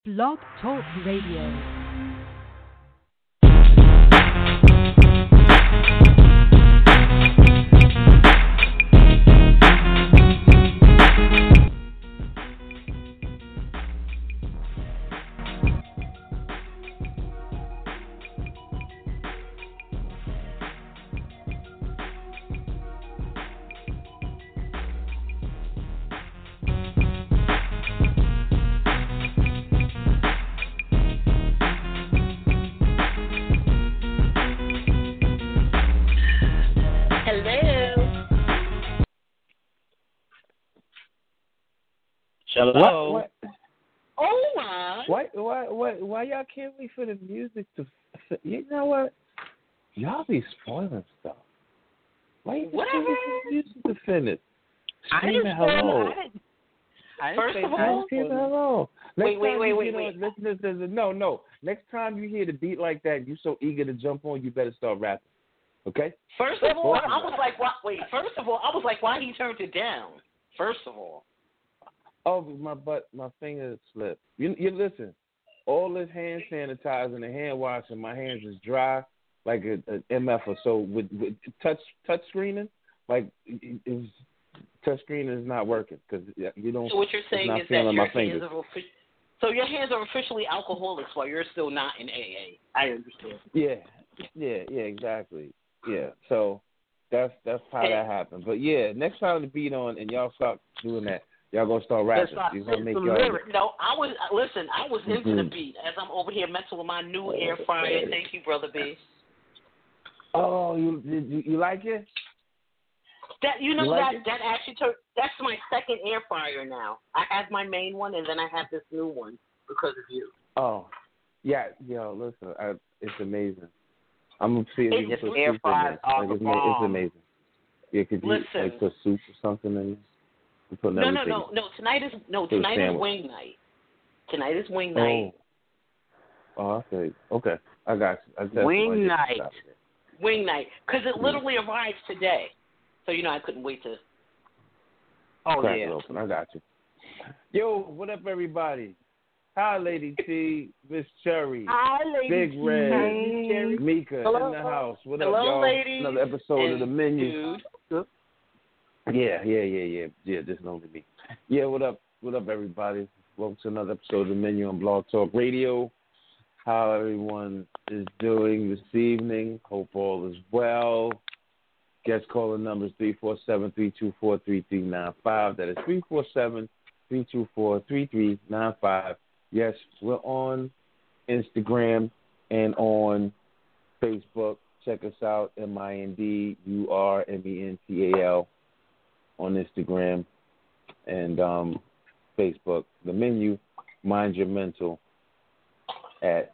Blog Talk Radio. Hello. What? Oh my! Why y'all can't wait for the music to? You know what? Y'all be spoiling stuff. Why you What? can't wait for the music to finish? I didn't Screaming hello. First of all, Screaming hello. Wait. Listen. No. Next time you hear the beat like that, you so eager to jump on, you better start rapping. Okay? First of all, I was like, what? Wait. First of all, I was like, why he turned it down? First of all. Oh, my finger slipped. You listen. All this hand sanitizer and the hand washing, my hands is dry like a MF or so. With touch screening, like touch screening is not working because you don't. So what you're saying is that your hands are your hands are officially alcoholics while you're still not in AA. I understand. Yeah, exactly. Yeah, so that's how that happened. But yeah, next time the beat on and y'all start doing that. Y'all gonna start rapping. You're gonna make y'all. No, I was into the beat as I'm over here messing with my new air fryer. Thank you, brother B. Oh, you like it? That that actually that's my second air fryer now. I have my main one and then I have this new one because of you. Oh, yeah, yo, listen, it's amazing. I'm gonna see if you can put air soup fryers in there. It's amazing. Yeah, could you put soup or something in? No. Tonight is wing night. Tonight is wing night. Oh, okay. I got you. Wing night, because it literally arrives today. So I couldn't wait to. Crack it open. I got you. Yo, what up, everybody? Hi, Lady T, Miss Cherry, hi, Lady Big Red, Mika Hello. in the house. What Hello, up, y'all? ladies. Another episode of the menu. Dude. Yeah. Just know me. Yeah, what up, everybody? Welcome to another episode of the Menu on Blog Talk Radio. How everyone is doing this evening? Hope all is well. Guest calling number is 347-324-3395. That is 347-324-3395. Yes, we're on Instagram and on Facebook. Check us out, MINDURMENTAL. On Instagram and Facebook. The menu, Mind Your Mental at.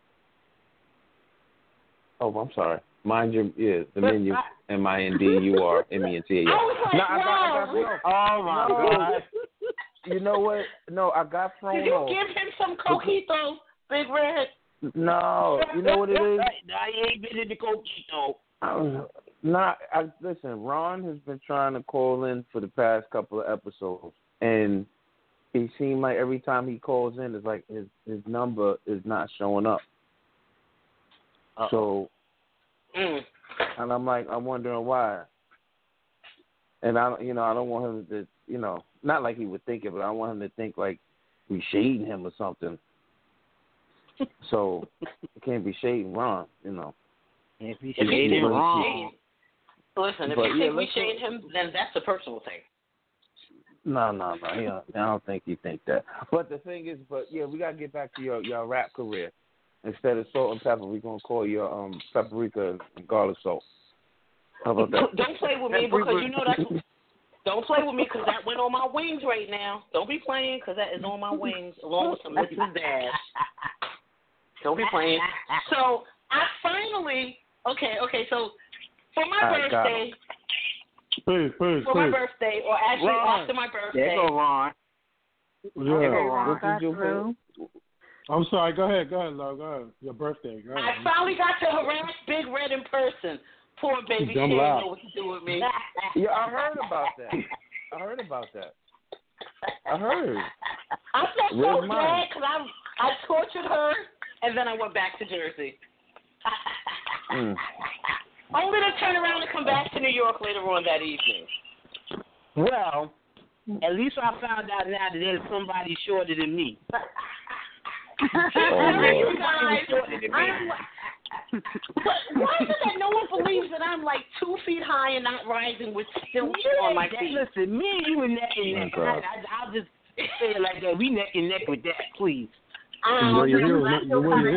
Oh, I'm sorry. The menu, MINDURMENTAL. Oh my God! You know what? No, I got thrown Did you off. give him some coquitos, Big Red? No, you know what it is? I ain't been in the coquito. Listen, Ron has been trying to call in for the past couple of episodes, and it seemed like every time he calls in, it's like his number is not showing up. So, and I'm wondering why. And I don't want him to, not like he would think it, but I want him to think like we shading him or something. So it can't be shading Ron, If he's shading Ron. Listen, if you think we shade him, then that's a personal thing. No. I don't think you think that. But the thing is, we got to get back to your rap career. Instead of salt and pepper, we're going to call you paprika and garlic salt. How about that? Don't play with me because don't play with me because that went on my wings right now. Don't be playing because that is on my wings along with some Mrs. Dash. Don't be playing. So, I finally... Okay, so... For my birthday, my birthday, or actually after my birthday. There go Ron. I'm sorry. Go ahead, love. Go ahead. Your birthday. Go ahead. I finally got to harass Big Red in person. Poor baby, she didn't know what to do with me. Yeah, I heard about that. I heard. I'm so glad tortured her, and then I went back to Jersey. Only to turn around and come back to New York later on that evening. Well, at least I found out now that there's somebody shorter than me. You guys, but why is it that no one believes that I'm like 2 feet high and not rising with still on my feet? Listen, me and you are neck and neck. I'll just say it like that. We neck and neck with that, please. Wear your heel next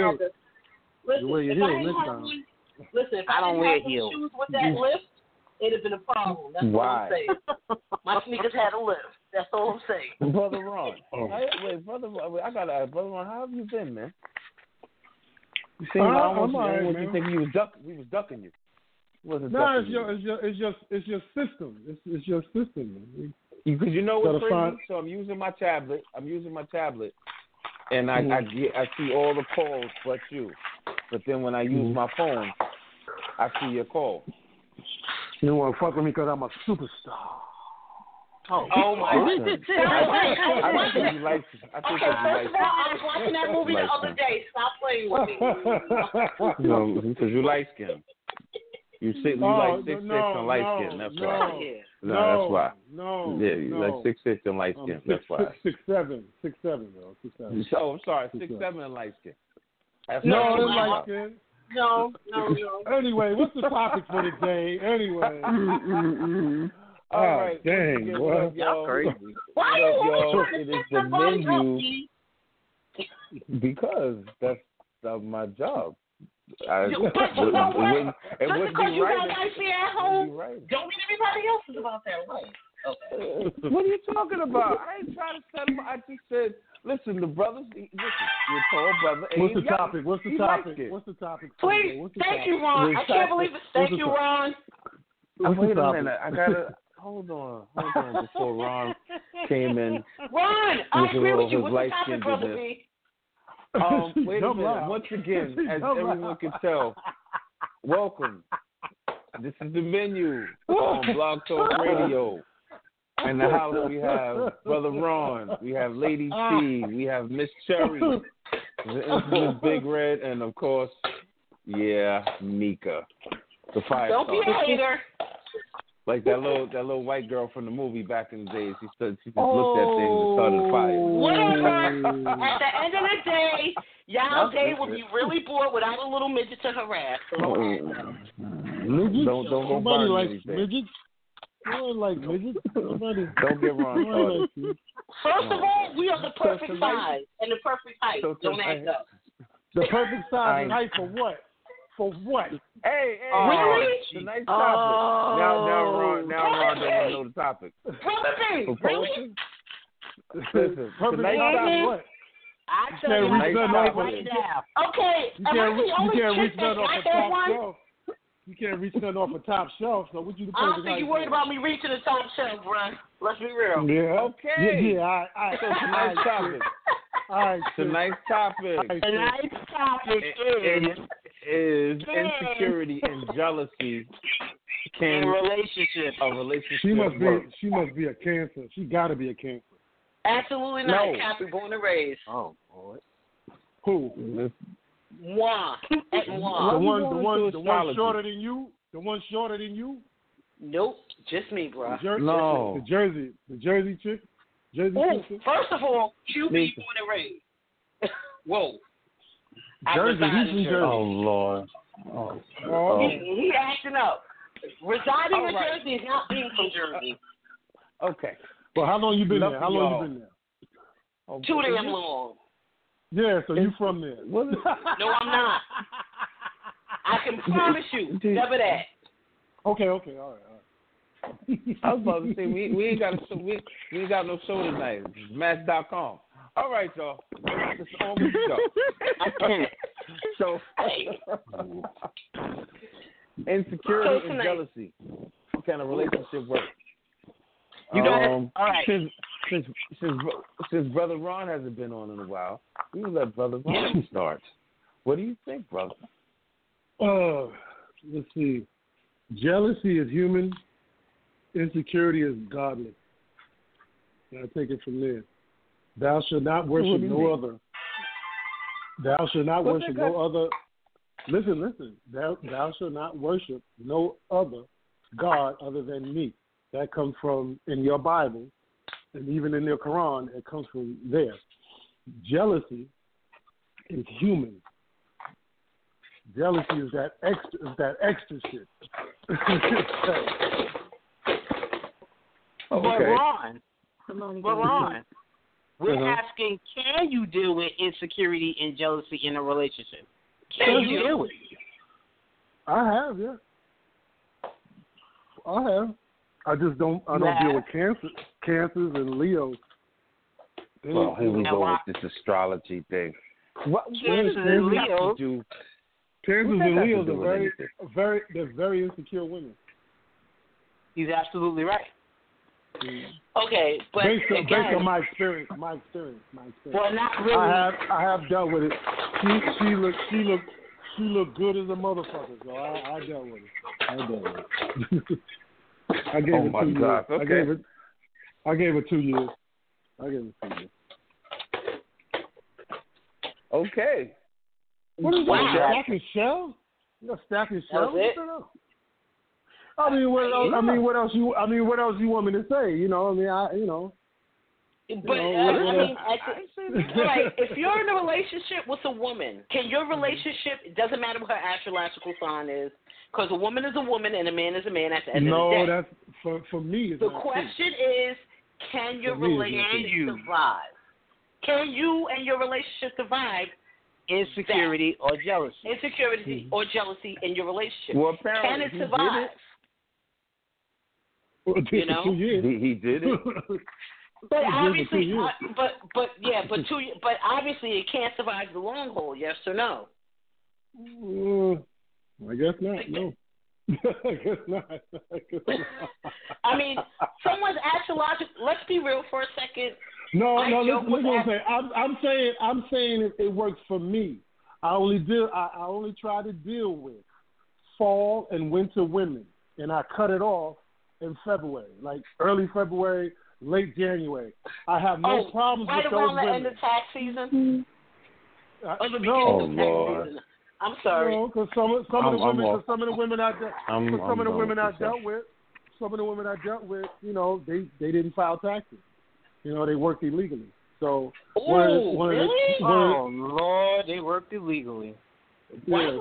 time. Listen, if I don't wear didn't have heels. shoes with that lift, it'd have been a problem. That's what I'm saying. My sneakers had a lift. That's all I'm saying. Brother Ron. Wait, Brother Ron, I got to ask, Brother Ron, how have you been, man? You seem almost you think we was ducking you. No, it's your system. It's your system, man. Because you know what's crazy? So I'm using my tablet, and I see all the calls but you. But then when I use my phone, I see your call. You want to fuck with me because I'm a superstar. Oh my God. I think you like. Okay, first of all, I was watching that movie the other day. Stop playing with me. No, because you light skin. You like 6'6" and light skin. That's why. That's why. You like 6'6" and light skin. That's why. 6'7", though. 6'7". Oh, I'm sorry, 6'7" and light skin. That's no, light skin. No. Anyway, what's the topic for today? Anyway. All right. Dang, what? Y'all crazy. Why are you It is the menu because that's my job. It wouldn't because be you got right. life here at home, Right. don't mean everybody else is about their life. Okay. What are you talking about? I ain't trying to set him. I just said, listen, the brothers. Listen, your tall brother. What's the topic? What's the topic? Please, thank you, Ron. I can't believe it. Thank you, Ron. Wait a minute. I gotta hold on before Ron came in. Ron, I agree with you. What's the topic, Brother B? Wait a minute. Once again, as everyone can tell, welcome. This is the menu on Blog Talk Radio. In the house, we have Brother Ron, we have Lady T, we have Miss Cherry, the infamous Big Red, and of course, Mika, the fire. Don't be a hater. Like that little white girl from the movie back in the day. She just looked at things and started a fire. Whatever. At the end of the day, y'all day will be really bored without a little midget to harass. Midgets? Don't go Nobody burn likes anything. midgets. No one likes midgets. Nobody. Don't get wrong. First of all, we are the perfect size and the perfect height. Don't act up. The perfect size and height for what? For what? Hey, really? Tonight's topic. Now Ron don't know the topic. Brother B, really? Listen, Perfect tonight's size topic. what? I tell you reach nothing off right now. Okay, You am I the only can't reach chick that nothing off got the that top one? shelf. You can't reach nothing off the top shelf. So what you the I don't perfect think height you worried for? about me reaching the top shelf, Ron. Let's be real. Yeah. Okay. Yeah. All right. So tonight's topic. All right. Tonight's topic Tonight's topic is insecurity and jealousy. in relationships. A relationship She must be a cancer. She got to be a cancer. Absolutely not. No. Catholic, born and raised. Oh boy. Who? Moi. At moi. The one shorter than you? The one shorter than you? Nope. Just me, bro. No. The Jersey chick? Ooh, first of all, QB born and raised. Whoa. Jersey, he's from Jersey. Oh, Lord. He acting up. Residing in Jersey is not being from Jersey. Okay. Well, how long you been there? How long you been there? Too damn long. Yeah, so you from there. No, I'm not. I can promise you. Never that. Okay, all right. I was about to say we ain't got no show tonight. It's Match.com. All right, y'all. It's on with the show. So, insecurity and jealousy. What kind of relationship work? You got it. All right. Since Brother Ron hasn't been on in a while, we will let Brother Ron start. What do you think, brother? Let's see. Jealousy is human. Insecurity is godly. And I take it from there. Thou shalt not worship no other. Thou shalt not worship no other. Listen. Thou shalt not worship no other God other than me. That comes from in your Bible, and even in your Quran, it comes from there. Jealousy is human. Jealousy is that extra shit. But Ron, we're asking, can you deal with insecurity and jealousy in a relationship? Can you deal with it? I have, yeah. I have. I just don't. I don't deal with cancers and Leos. Well, here we go with this astrology thing. What Cancers and Leos? Cancers and Leos are very insecure women. He's absolutely right. Okay, but based on my experience. Well, not really. I have dealt with it. She looked good as a motherfucker, so I dealt with it. I gave it 2 years. Okay. I gave it 2 years. Okay. What is that? Stacking shells? You're stacking shells? I mean, what else you want me to say? You know, But if you're in a relationship with a woman, can your relationship? It doesn't matter what her astrological sign is, because a woman is a woman and a man is a man. At the end of the day, no, that's for me. The question is, can your relationship survive? Can you and your relationship survive insecurity or jealousy? Insecurity or jealousy in your relationship. Well, can it survive? You know, he did it. But obviously, but obviously, it can't survive the long haul. Yes or no? I guess not. No. I guess not. I mean, someone's astrological. Let's be real for a second. No. Listen what I'm saying. I'm saying it works for me. I only try to deal with fall and winter women, and I cut it off in February, like early February, late January. I have no problems with those women. Right around the end of tax season? Oh, Lord. Season. I'm sorry. No, because some of the women I dealt with, you know, they didn't file taxes. You know, they worked illegally. So really? Oh Lord, they worked illegally. Yeah.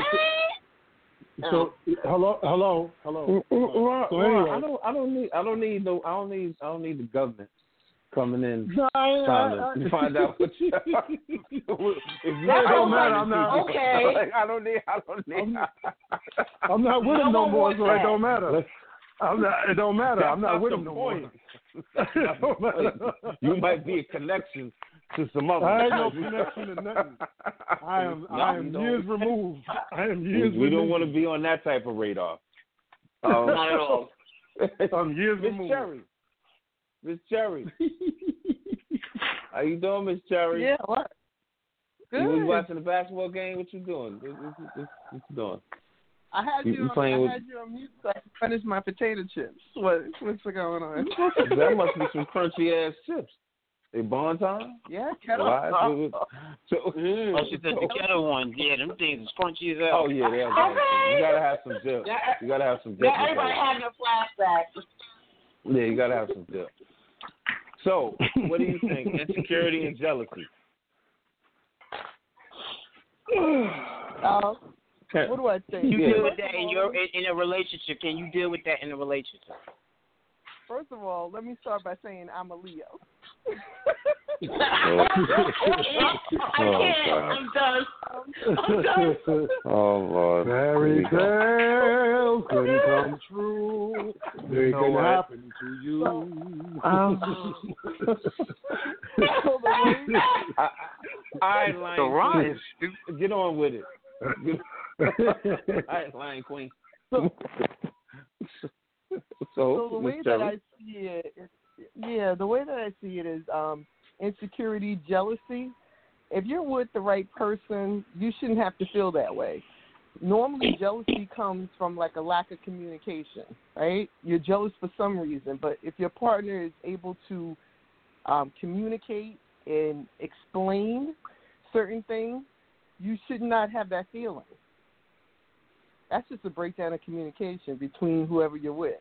So hello. So anyway, I don't need the government coming in trying to find out what you. It don't matter. I'm not. Okay. I don't need. I'm not with them no more, so it don't matter. It don't matter. I'm not with them no more. You might be a connection to some other. I ain't no connection to nothing. I am years removed. We don't want to be on that type of radar. Not at all. I'm years removed. Miss Cherry. How you doing, Miss Cherry? Yeah, what? Good. You was watching the basketball game? What you doing? What you doing? I had you on mute so I could finish my potato chips. What's going on? That must be some crunchy ass chips. They bon time? Yeah, kettle. She said the kettle ones. Yeah, them things is crunchy as hell. Oh yeah, they are. You gotta have some dip. You gotta have some dip. Yeah, everybody having a flashback. Yeah, you gotta have some dip. So, what do you think? Insecurity and jealousy. What do I say? You deal with that in a relationship. Can you deal with that in a relationship? First of all, let me start by saying I'm a Leo. I can't. I'm done. Oh Lord. Fairy tales can come true. They can happen to you. I lying. Get on with it. I lying queen. So the way that I see it is insecurity, jealousy. If you're with the right person, you shouldn't have to feel that way. Normally, jealousy comes from like a lack of communication, right? You're jealous for some reason, but if your partner is able to communicate and explain certain things, you should not have that feeling. That's just a breakdown of communication between whoever you're with.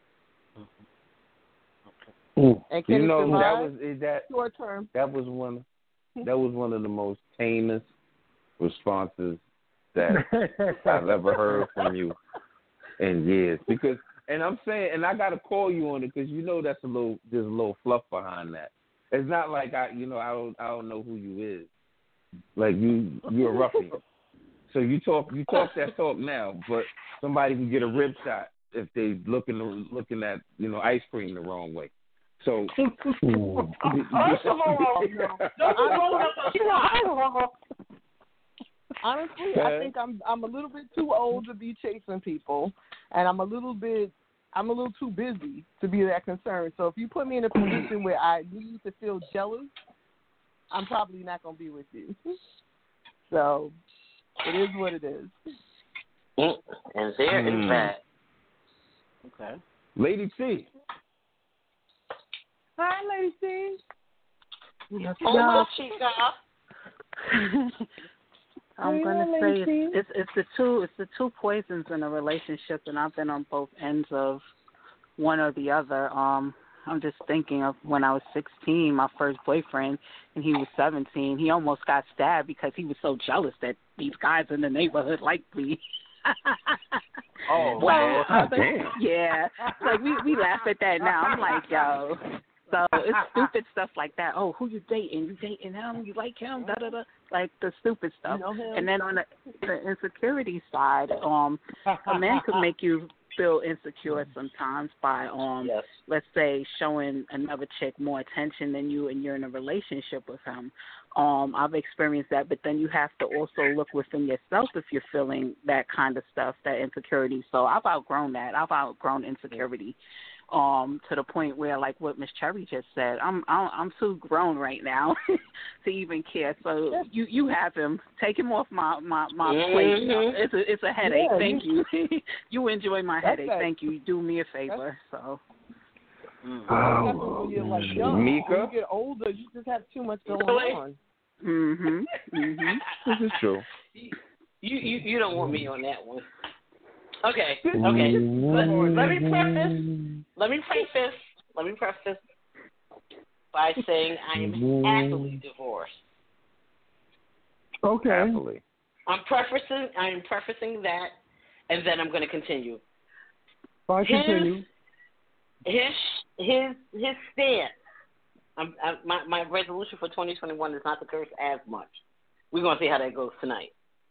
And can you know, it survive short term? That was one of the most tamest responses that I've ever heard from you in years. Because, and I'm saying, and I got to call you on it because you know there's a little fluff behind that. It's not like I don't know who you is. Like you're a ruffian. So you talk that talk now, but somebody can get a rib shot if they looking at ice cream the wrong way. So first of all, honestly, I think I'm a little bit too old to be chasing people, and I'm a little too busy to be that concerned. So if you put me in a position where I need to feel jealous, I'm probably not going to be with you. So it is what it is. And there is that. Okay. Lady T. Hi, Lady T. Hola, chica. I'm gonna say it's the two poisons in a relationship, and I've been on both ends of one or the other. I'm just thinking of when I was 16, my first boyfriend, and he was 17. He almost got stabbed because he was so jealous that these guys in the neighborhood liked me. Oh, wow. Damn. Yeah. Like, we laugh at that now. I'm like, yo. So it's stupid stuff like that. Oh, who you dating? You dating him? You like him? Da-da-da. Like the stupid stuff. You know him? And then on the insecurity side, a man could make you feel insecure sometimes by, let's say, showing another chick more attention than you and you're in a relationship with him. I've experienced that, but then you have to also look within yourself if you're feeling that kind of stuff, that insecurity. So I've outgrown that. I've outgrown insecurity to the point where, like what Miss Cherry just said, I'm too grown right now to even care. So you have him. Take him off my plate. It's a headache. Yeah, Thank you. You enjoy my headache. That. Thank you. You do me a favor. So. When you're like young. Mika? When you get older, you just have too much going on. This is true. You don't want me on that one. Okay. Let me preface by saying I am happily divorced. Okay. Happily. I am prefacing that, and then I'm going to continue. Fine, continue. His stance. My resolution for 2021 is not to curse as much. We're going to see how that goes tonight.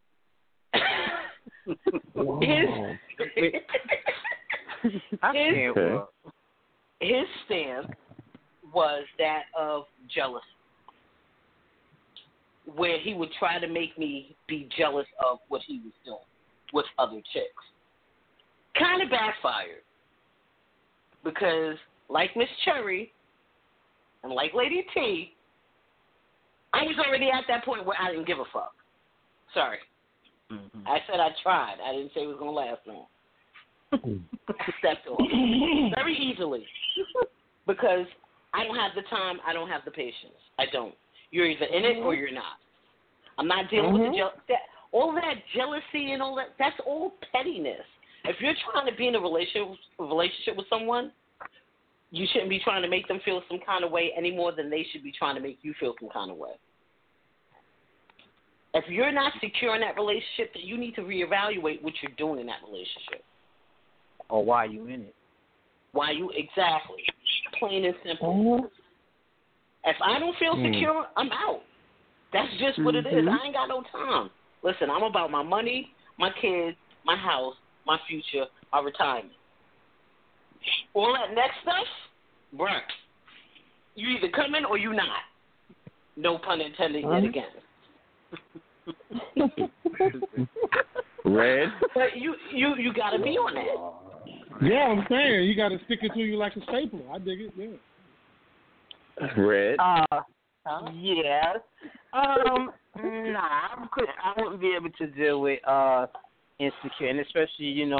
His stance was that of jealousy, where he would try to make me be jealous of what he was doing with other chicks. Kind of backfired, because like Miss Cherry and like Lady T, I was already at that point where I didn't give a fuck. Sorry. I said I tried. I didn't say it was going to last long. I stepped off very easily because I don't have the time. I don't have the patience. I don't. You're either in it or you're not. I'm not dealing with all that jealousy and all that. That's all pettiness. If you're trying to be in a relationship with someone, you shouldn't be trying to make them feel some kind of way any more than they should be trying to make you feel some kind of way. If you're not secure in that relationship, then you need to reevaluate what you're doing in that relationship. Or why you in it. Exactly. Plain and simple. If I don't feel secure, I'm out. That's just what it is. I ain't got no time. Listen, I'm about my money, my kids, my house, my future, my retirement. All that next stuff, bruh, you either come in or you not. No pun intended yet again. Red? But you got to be on that. Yeah, I'm saying you got to stick it to you like a stapler. I dig it. Yeah. Red? Yes. I wouldn't be able to deal with insecure, and especially we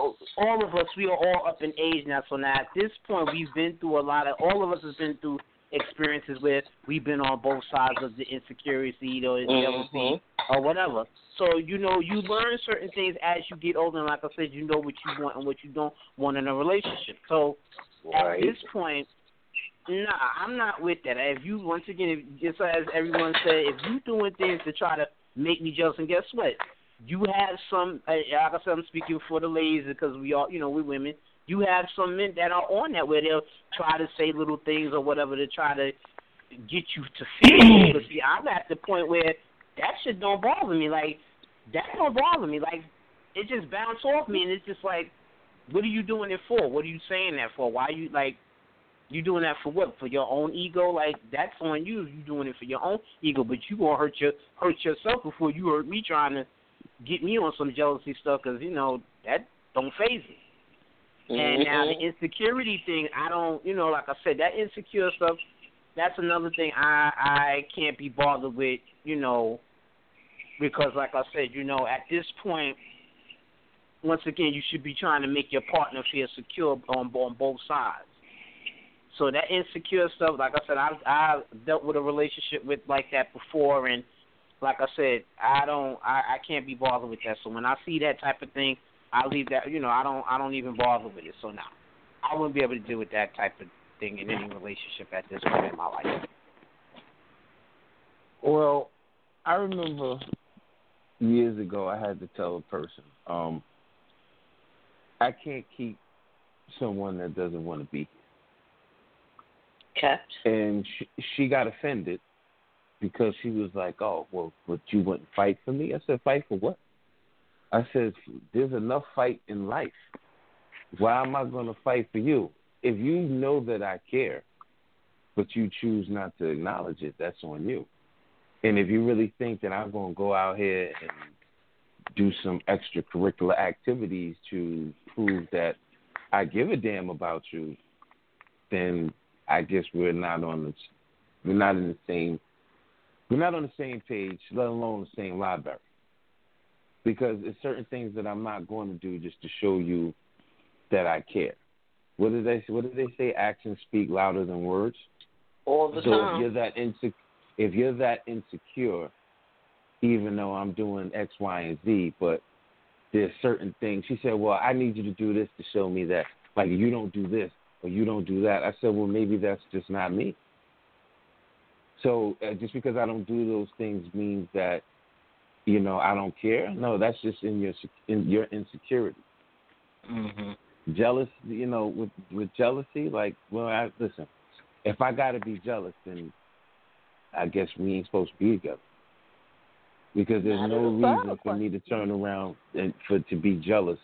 all of us, we are all up in age now. So now at this point, we've been through a lot of. All of us have been through experiences where we've been on both sides of the insecurity or jealousy or whatever. So, you learn certain things as you get older. And like I said, you know what you want and what you don't want in a relationship. So at this point, nah, I'm not with that. If you, once again, just as everyone said, if you doing things to try to make me jealous, and guess what? You have some, like I said, I'm speaking for the ladies because we all, we're women. You have some men that are on that where they'll try to say little things or whatever to try to get you to feel. But see, I'm at the point where that shit don't bother me. Like, that don't bother me. Like, it just bounce off me, and it's just like, what are you doing it for? What are you saying that for? Why are you, like, you doing that for what? For your own ego? Like, that's on you. You doing it for your own ego, but you gonna hurt yourself before you hurt me trying to get me on some jealousy stuff, because, that don't faze me. And now the insecurity thing, I don't, like I said, that insecure stuff, that's another thing I can't be bothered with, because like I said, at this point, once again, you should be trying to make your partner feel secure on both sides. So that insecure stuff, like I said, I've dealt with a relationship with like that before, and like I said, I can't be bothered with that. So when I see that type of thing, I leave that. I don't even bother with it. So now, I wouldn't be able to deal with that type of thing in any relationship at this point in my life. Well, I remember years ago I had to tell a person, I can't keep someone that doesn't want to be here. Okay. And she got offended because she was like, oh, well, but you wouldn't fight for me? I said, fight for what? I said, there's enough fight in life. Why am I going to fight for you? If you know that I care, but you choose not to acknowledge it, that's on you. And if you really think that I'm going to go out here and do some extracurricular activities to prove that I give a damn about you, then I guess we're not on the same page, let alone the same library. Because there's certain things that I'm not going to do just to show you that I care. What did they say? Actions speak louder than words. All the time. So if you're that insecure, even though I'm doing X, Y, and Z, but there's certain things. She said, well, I need you to do this to show me that. Like, you don't do this or you don't do that. I said, well, maybe that's just not me. So just because I don't do those things means that, I don't care? No, that's just in your insecurity. Mm-hmm. Jealous, with jealousy, like, well, listen, if I got to be jealous, then I guess we ain't supposed to be together. Because there's no reason for me to turn around and to be jealous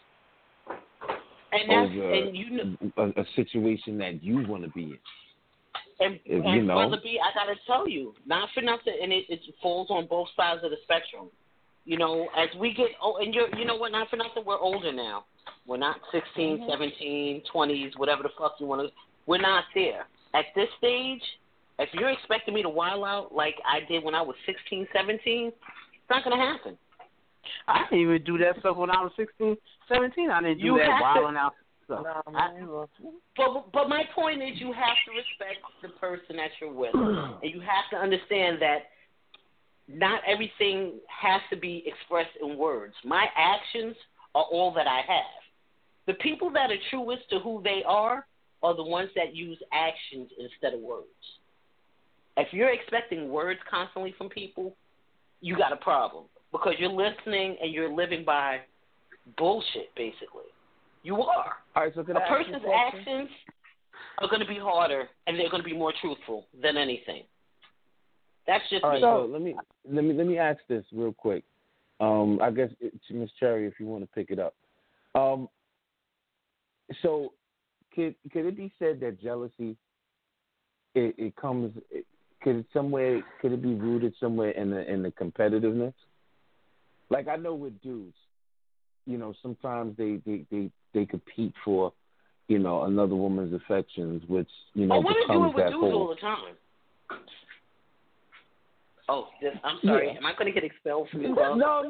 over a situation that you want to be in. And Brother B, I got to tell you, not for nothing, and it falls on both sides of the spectrum. As we get old, and you know what, not for nothing, we're older now. We're not 16, 17, 20s, whatever the fuck you want to. We're not there. At this stage, if you're expecting me to wild out like I did when I was 16, 17, it's not going to happen. I didn't even do that stuff when I was 16, 17. I didn't do that wilding out stuff. But my point is, you have to respect the person that you're with, and you have to understand that not everything has to be expressed in words. My actions are all that I have. The people that are truest to who they are the ones that use actions instead of words. If you're expecting words constantly from people, you got a problem, because you're listening and you're living by bullshit, basically. You are. All right, so a person's actions are going to be harder, and they're going to be more truthful than anything. That's just all me. Right, so let me ask this real quick. I guess Ms. Cherry, if you want to pick it up. So could it be said that jealousy it comes? Could it be rooted somewhere in the competitiveness? Like, I know with dudes, sometimes they compete for, another woman's affections, which women do it with that dudes whole. all the time. I'm sorry. Yeah. Am I going to get expelled from the club? No.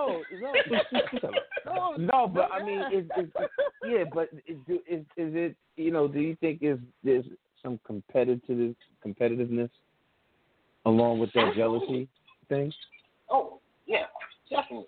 No, but I mean, but is it? Do you think is there's some competitiveness along with that jealousy thing? Oh, yeah, definitely.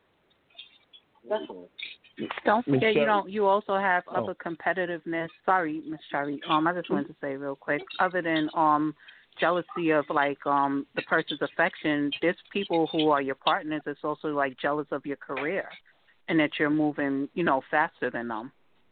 Don't forget, Cherry. you also have other competitiveness. Sorry, Miss Cherry. I just wanted to say real quick, other than jealousy of like the person's affection, there's people who are your partners that's also like jealous of your career and that you're moving, faster than them.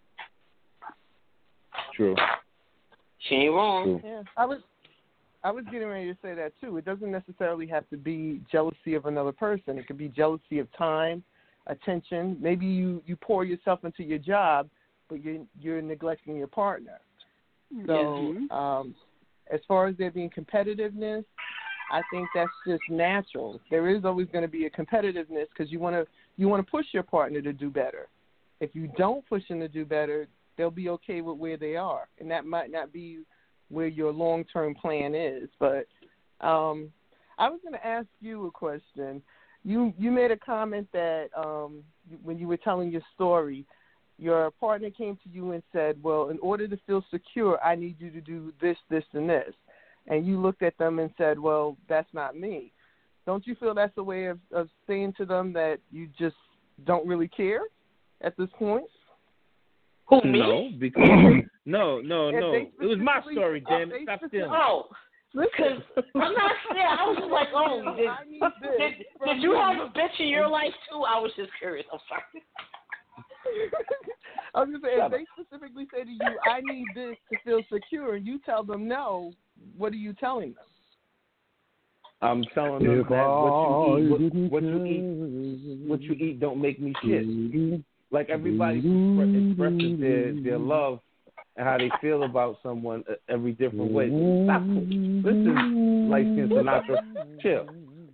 True. She ain't wrong. True. Yeah, I was getting ready to say that too. It doesn't necessarily have to be jealousy of another person. It could be jealousy of time, attention. Maybe you pour yourself into your job, but you're neglecting your partner. So as far as there being competitiveness, I think that's just natural. There is always going to be a competitiveness because you want to push your partner to do better. If you don't push them to do better, they'll be okay with where they are, and that might not be where your long-term plan is. But I was going to ask you a question. You made a comment that when you were telling your story, your partner came to you and said, well, in order to feel secure, I need you to do this, this, and this. And you looked at them and said, well, that's not me. Don't you feel that's a way of saying to them that you just don't really care at this point? Who, me? No, because no. It was my story, damn it. Stop stealing. Oh, because I'm not saying. I was just like, oh, did you have a bitch in your life too? I was just curious. I'm sorry. I was going to say, if they specifically say to you, I need this to feel secure, and you tell them no, what are you telling them? I'm telling them that what you eat don't make me shit. Like everybody expresses their love and how they feel about someone every different way. Stop. Listen, light-skinned Sinatra, chill.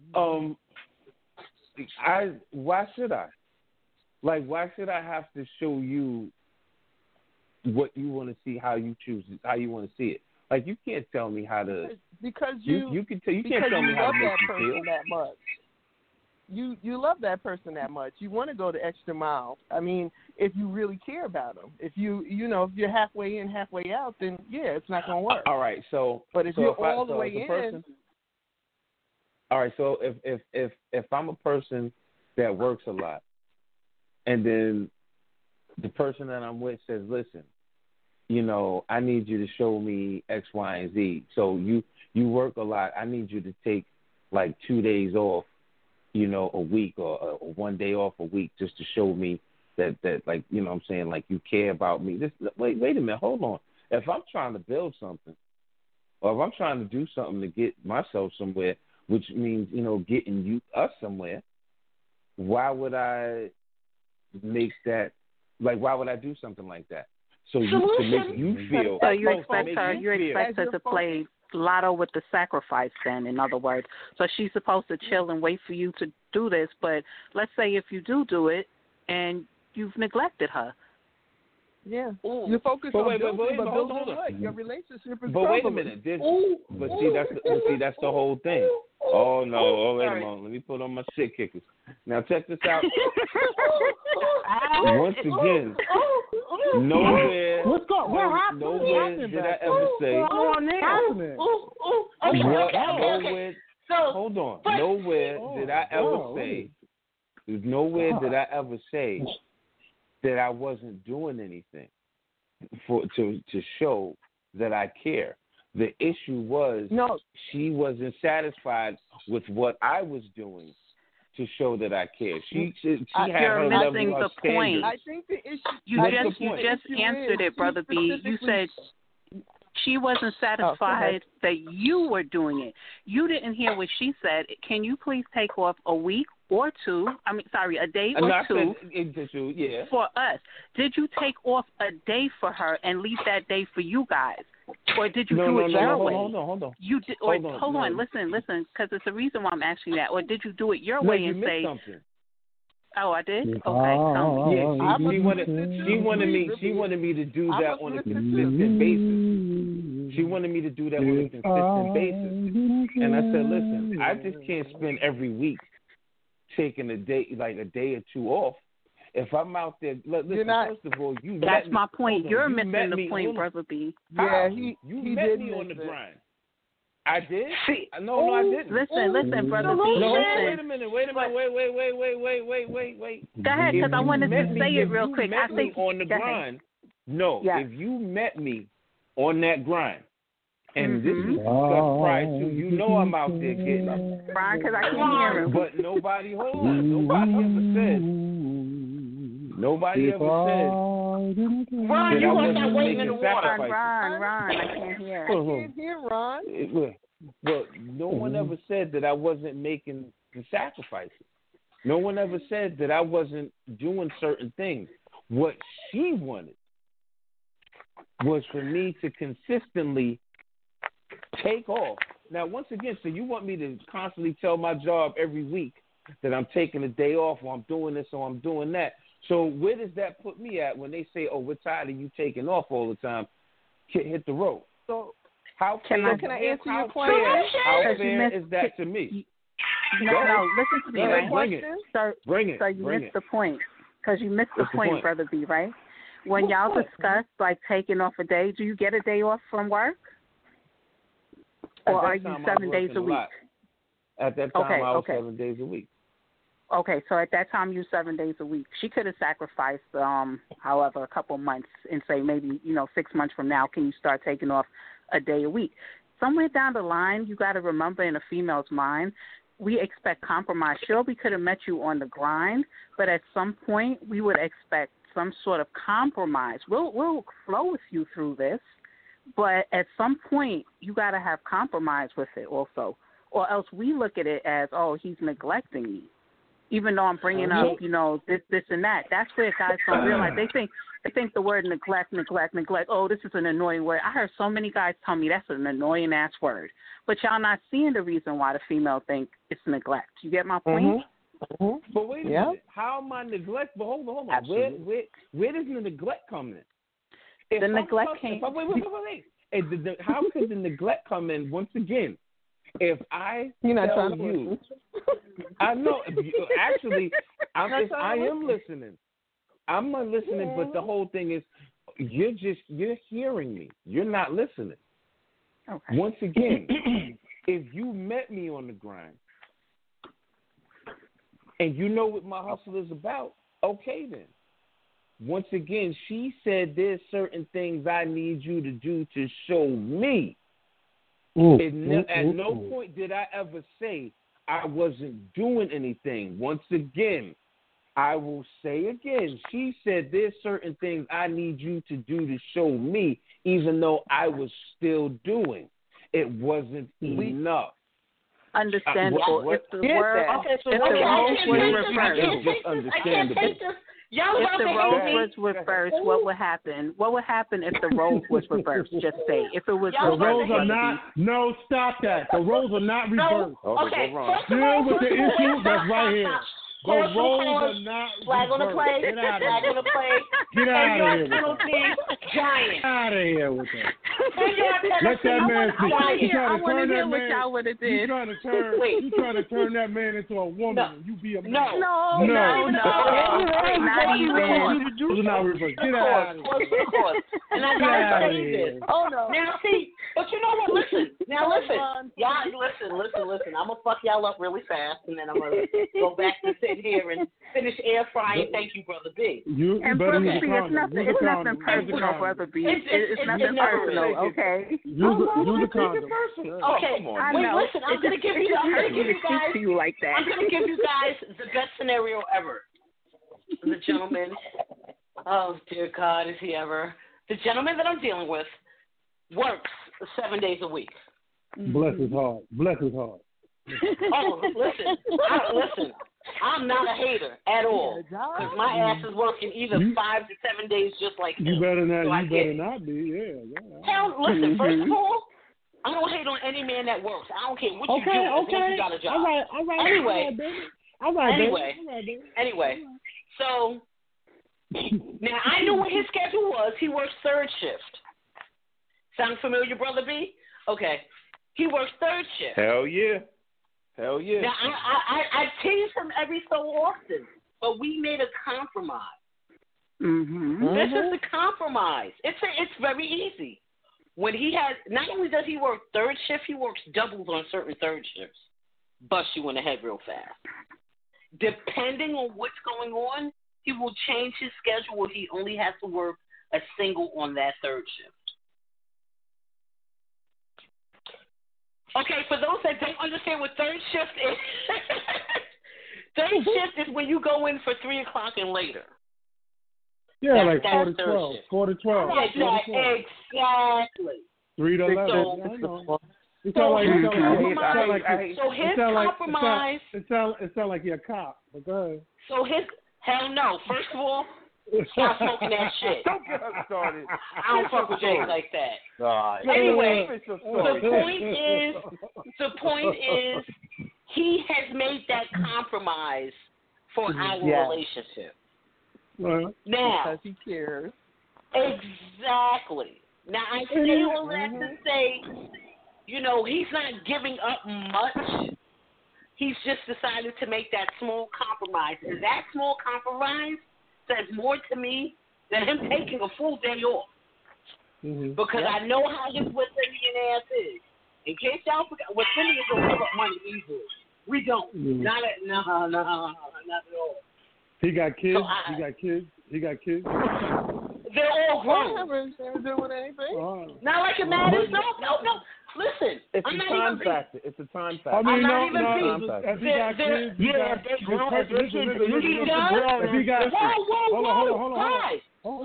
Why should I? Like, why should I have to show you what you want to see, how you choose it, how you want to see it? Like, you can't tell me how to. Because you can't tell me how to make you feel that much. You love that person that much. You want to go the extra mile. I mean, if you really care about them. If if you're halfway in, halfway out, then yeah, it's not going to work. All right. But if you're all the way in. All right. So if I'm a person that works a lot, and then the person that I'm with says, listen, I need you to show me X, Y, and Z. So you work a lot. I need you to take like 2 days off, a week or 1 day off a week just to show me that like, what I'm saying, like you care about me. Wait a minute, hold on. If I'm trying to build something or if I'm trying to do something to get myself somewhere, which means, getting us somewhere, why would I make that, like, why would I do something like that? So to make you feel. So you expect her to play lotto with the sacrifice then, in other words. So she's supposed to chill and wait for you to do this, but let's say if you do it and you've neglected her. Yeah. You're focused on building what? Your relationship is But wait a minute. But that's the whole thing. Oh, no. Oh, wait a minute. Let me put on my shit kickers. Now, check this out. Once again, nowhere did I ever say. Hold on. Nowhere did I ever say that I wasn't doing anything to show that I care. The issue was she wasn't satisfied with what I was doing to show that I care. She had her missing level of the point. standards. I think the issue. You just answered it, Brother B. You said she wasn't satisfied that you were doing it. You didn't hear what she said. Can you please take off a week or two? A day or two for us. Did you take off a day for her and leave that day for you guys? Or did you do it your way? Hold on. You did, or hold on, listen, because it's the reason why I'm asking that. Or did you do it your way and say, something. Oh, I did? Okay, tell me. Yeah, she wanted me to do that on a consistent basis. She wanted me to do that on a consistent basis. And I said, listen, I just can't spend every week taking a day or two off. If I'm out there, listen, not, first of all, you That's met my me. point. You're missing the me, point, Brother B. Yeah, you he met did me on the miss it. grind. I did? See, No, I didn't. Listen, Brother B. No, Listen. wait a minute. Wait. Go ahead, because I wanted to say it real quick. I think on the grind. No, yes. if you met me on that grind, and this is stuff prior to, you know I'm out there getting it. Brian, because I can't hear him. But nobody ever said. Ron, you want that waiting in the water. Ron, I can't hear. I can't hear Ron. Well, no one ever said that I wasn't making the sacrifices. No one ever said that I wasn't doing certain things. What she wanted was for me to consistently take off. Now, once again, so you want me to constantly tell my job every week that I'm taking a day off or I'm doing this or I'm doing that. So where does that put me at when they say, oh, we're tired of you taking off all the time, hit the road? So how can I answer your question? How fair is that to me? No, listen to me, right? Bring it. So you missed the point. Because you missed the point, Brother B, right? When y'all discuss, like, taking off a day, do you get a day off from work? Or are you 7 days a week? At that time, I was 7 days a week. Okay, so at that time, you 7 days a week. She could have sacrificed, however, a couple months and say maybe, 6 months from now, can you start taking off a day a week? Somewhere down the line, you got to remember in a female's mind, we expect compromise. Sure, we could have met you on the grind, but at some point, we would expect some sort of compromise. We'll flow with you through this, but at some point, you got to have compromise with it also, or else we look at it as, oh, he's neglecting me. Even though I'm bringing up, this and that. That's where guys don't realize. They think the word neglect. Oh, this is an annoying word. I heard so many guys tell me that's an annoying ass word. But y'all not seeing the reason why the female think it's neglect. You get my point? Mm-hmm. But wait a minute. How am I neglect? But hold on. Where does the neglect come in? If the neglect came. Wait. How could the neglect come in once again? If I tell you, I know. Actually, I am listening. I'm not listening, but the whole thing is, you're hearing me. You're not listening. Okay. Once again, if you met me on the grind, and you know what my hustle is about, okay then. Once again, she said there's certain things I need you to do to show me. At no point did I ever say I wasn't doing anything. Once again, I will say again, she said there's certain things I need you to do to show me, even though I was still doing. It wasn't enough. Understandable. If the roles was reversed, it's just understandable. If the roles was reversed, what would happen? What would happen if the roles was reversed? Just say if it was the roles are not. No, stop that. The roles are not reversed. Okay. Deal with the issue that's right here. The roles are not flag on the play. Get out of flag here. on the play. Get out of here. Penalty, giant. Get out of here with that. Let Let that man speak. I want to hear what y'all would have did. You trying to turn that man into a woman. No. You be a man. No. Not even. It's not reversed. Get out of here. Of course. And I gotta say this. Oh no. Now see, but you know what? Listen. Y'all listen. I'm gonna fuck y'all up really fast, and then I'm gonna go back to sit here and finish air frying. Thank you, Brother B. And Brother B, it's nothing personal, Brother B. It's nothing personal. Okay. Use a condom. Okay. Listen. I'm gonna give you guys. To you like that. I'm gonna give you guys the best scenario ever. The gentleman. Oh dear God, is he ever? The gentleman that I'm dealing with works 7 days a week. Bless his heart. Oh, listen. I'm not a hater at all. Because my ass is working either 5 to 7 days just like you him. better not. So you better not be. Yeah. Hell, listen. First of all, I don't hate on any man that works. I don't care what you do as long as you got a job. All right. Anyway. So now I knew what his schedule was. He works third shift. Sound familiar, Brother B? Okay. He works third shift. Hell yeah. Now I tease him every so often. but we made a compromise. Mm-hmm. This is the compromise. It's very easy. When he has, not only does he work third shift, he works doubles on certain third shifts. Bust you in the head real fast. Depending on what's going on, he will change his schedule if he only has to work a single on that third shift. Okay, for those that don't understand what third shift is, third shift is when you go in for 3 o'clock and later. Yeah, That's like 4 to 12. 4 to 12. Exactly. 3 to 11. It sounds like you're a cop. But go ahead. So hell no. First of all, stop smoking that shit. Don't get us started. I don't fuck with Jake like that. God. Anyway, the point is, he has made that compromise for our relationship. Now, because he cares. Exactly. Now I say all that to say, you know, he's not giving up much. He's just decided to make that small compromise, and that small compromise says more to me than him taking a full day off. Because I know how his West Indian ass is. In case y'all forgot, West Indians don't give up money easily. We don't. Not at all. He got kids. He got kids. They're all grown. They're doing anything. Not like a man is. No. Listen, it's a time factor. It's a time factor. I mean, I'm not even if he got kids, if he got hold on.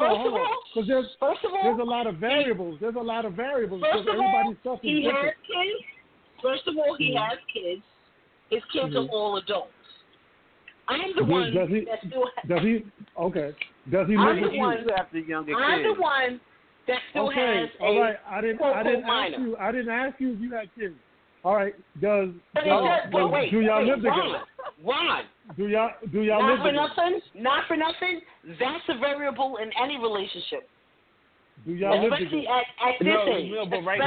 Because there's a lot of variables. Because everybody's stuff is different. Has kids. First of all, he has kids. His kids are all adults. I'm the one that still has. Does he? Okay. Does he live with you? I'm the one that still has a. All right. I didn't ask you if you had kids. All right. Do y'all live together? Ron. Do y'all live together? Not for nothing. That's a variable in any relationship. Do y'all live together? Especially at this age. But right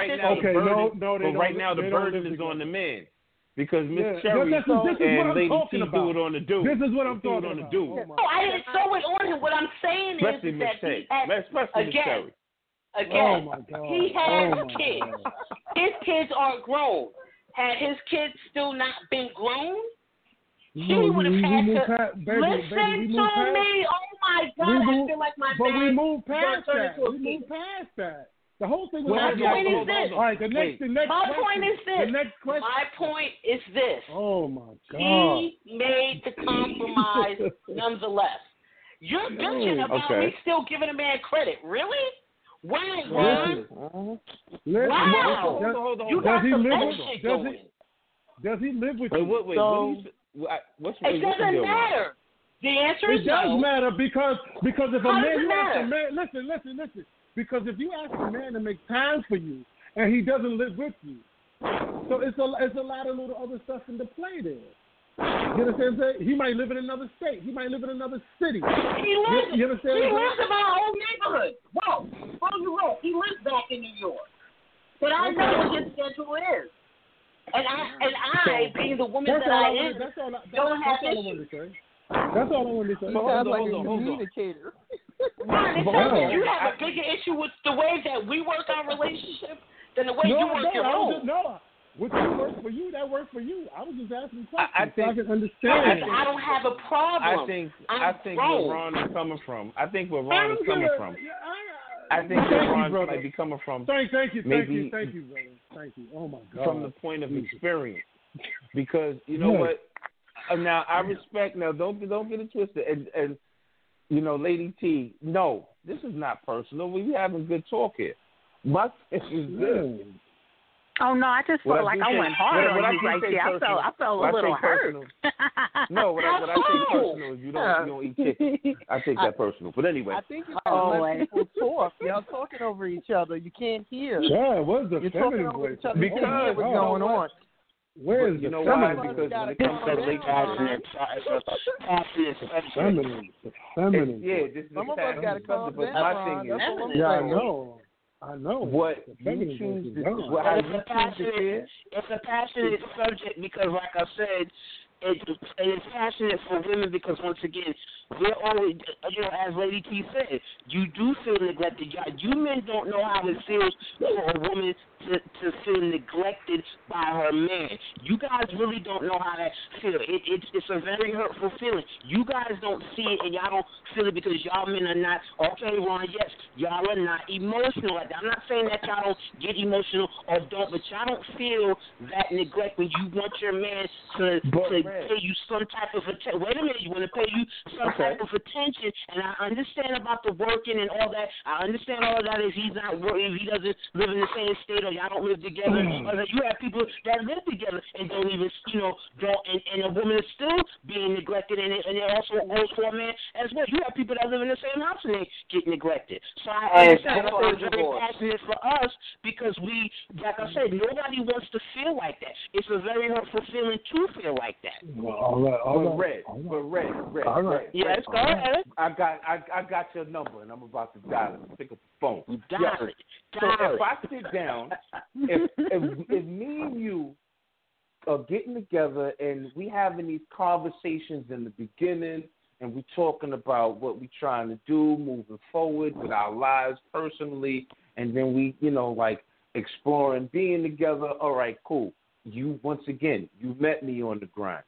now the burden is on the man. Because Miss Cherry and Lady T do it on the dude. This is what I'm talking about. I didn't throw it on him. What I'm saying is that he has, again, he has kids. His kids are grown. Had his kids still not been grown, he would have had to listen to me. Oh my God, I feel like my dad. But we moved past that. The whole thing was my point is this. All right, the next question. My point is this. Oh my God. He made the compromise nonetheless. You're bitching about me still giving a man credit. Really? Wow, Ron. Wow. You got some shit going. Does he live with you? What's it doesn't matter. The answer is no. It does matter because if a man, listen. Because if you ask a man to make time for you and he doesn't live with you, so it's a lot of little other stuff into play there. You understand what I'm saying? He might live in another state. He might live in another city. He lives in my own neighborhood. Whoa, he lives back in New York. But I know what his schedule is. And I, being the woman that I am, don't have issues. That's all I wanted to say. You sound like a communicator. You have a bigger issue with the way that we work our relationship than the way you work your own. What works for you, that works for you. I was just asking questions so I can understand. I don't have a problem. I think where Ron is coming from. I think where Ron is coming from. I think where Ron might be coming from. Thank you, brother. Thank you. Oh my God. From the point of experience, because you know what. Now I respect. Now don't get it twisted. And you know, Lady T. No, this is not personal. We having good talk here. My is good. Oh no, I just felt like I went hard on you right there. I felt a little hurt. No, what I say personal is you don't eat chicken. I take that personal. But anyway. I think you gotta let people talk. Y'all talking over each other. You can't hear. Yeah, what's the feminine voice? Because what's going on? Where is you know why? Because when it comes to relationship, feminine. Yeah, this is some of us gotta calm down. But my thing is, I know. What you choose to do. It's a passionate subject because, like I said, it's passionate for women because once again, we're always, as Lady T said, you do feel neglected. You men don't know how it feels for a woman to feel neglected by her man. You guys really don't know how that feels. It's a very hurtful feeling. You guys don't see it and y'all don't feel it because y'all men are not, okay, Ron, yes, y'all are not emotional like that. I'm not saying that y'all don't get emotional or don't, but y'all don't feel that neglect when you want your man to pay you some type of attention. Wait a minute, you want to pay you some type of attention, and I understand about the working and all that. I understand all of that if he's not working, if he doesn't live in the same state or y'all don't live together. Or you have people that live together and don't even, and a woman is still being neglected, and it also goes for a man as well. You have people that live in the same house and they get neglected. So I understand it's very passionate for us because we, like I said, nobody wants to feel like that. It's a very hurtful feeling to feel like that. Red. Yes, go ahead. I got your number, and I'm about to dial it. Pick up the phone. Dial it. If I sit down, if me and you are getting together and we having these conversations in the beginning, and we talking about what we trying to do moving forward with our lives personally, and then we, exploring being together. All right, cool. You once again, you met me on the grind.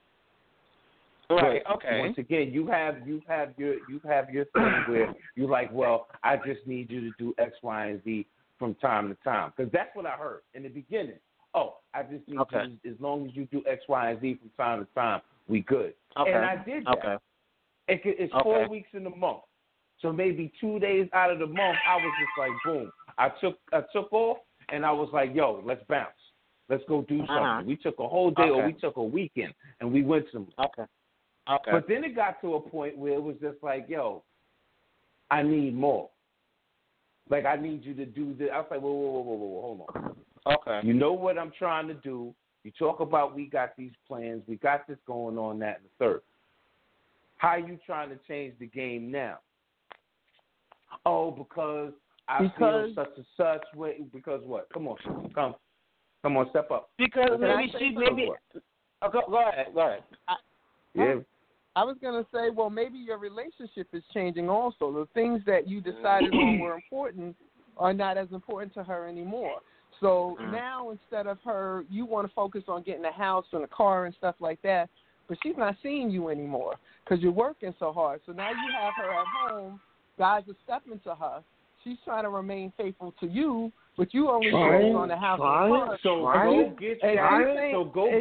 Right. But okay. Once again, you have your thing where you're like, well, I just need you to do X, Y, and Z from time to time, because that's what I heard in the beginning. Oh, I just need you, as long as you do X, Y, and Z from time to time, we good. Okay. And I did that. Okay. It's 4 weeks in the month, so maybe 2 days out of the month, I was just like, boom. I took off, and I was like, yo, let's bounce. Let's go do something. We took a whole day, or we took a weekend, and we went somewhere. Okay. But then it got to a point where it was just like, yo, I need more. Like, I need you to do this. I was like, whoa, hold on. Okay. You know what I'm trying to do. You talk about we got these plans. We got this going on, that, and the third. How are you trying to change the game now? Oh, because I feel such and such way. Because what? Come on, step up. Because go ahead. I was going to say, well, maybe your relationship is changing also. The things that you decided on were important are not as important to her anymore. So now instead of her, you want to focus on getting a house and a car and stuff like that, but she's not seeing you anymore because you're working so hard. So now you have her at home. Guys are stepping to her. She's trying to remain faithful to you, but you only focus on the house and the car. Go get that.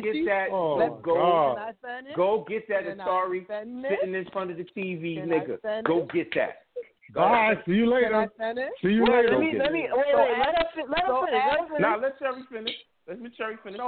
Go get that Atari sitting in front of the TV, nigga. Go get that. All right, see you later. Can I finish? See you later. Let me let us finish. Now let Sherry finish. Let me Sherry finish.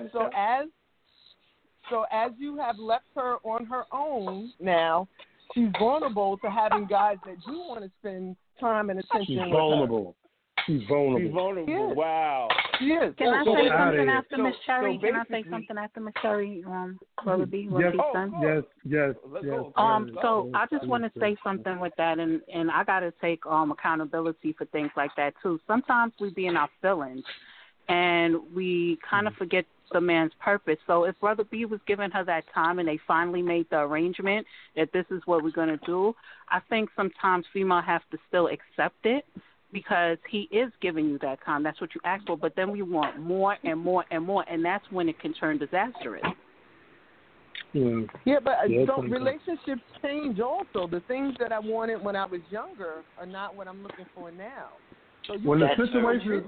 So as you have left her on her own now, she's vulnerable to having guys that do want to spend time and attention with her. She's vulnerable. Yes. Wow. She is. Can I say something after Miss Cherry? Can I say something after Miss Cherry, Brother B? Yes. So I just want to say something with that, and I got to take accountability for things like that too. Sometimes we be in our feelings, and we kind of forget the man's purpose. So if Brother B was giving her that time and they finally made the arrangement that this is what we're going to do, I think sometimes female have to still accept it because he is giving you that time. That's what you asked for. But then we want more and more and more, and that's when it can turn disastrous. Yeah, but relationships change also. The things that I wanted when I was younger are not what I'm looking for now. So when the situation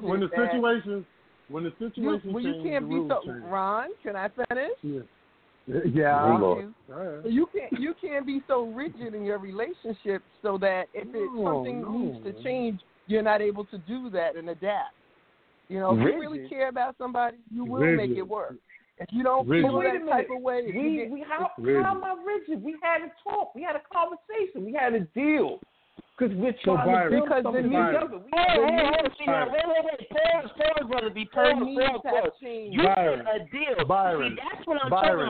you can't be so. Ron, can I finish? Yeah. You can't be so rigid in your relationship so that if something needs to change, you're not able to do that and adapt. If you really care about somebody, you will make it work. If you don't feel that type of way, how am I rigid? We had a talk. We had a conversation. We had a deal. Because we're trying to build something together. Wait. Pause, brother. Pause. You said a deal. See, that's what I'm talking about.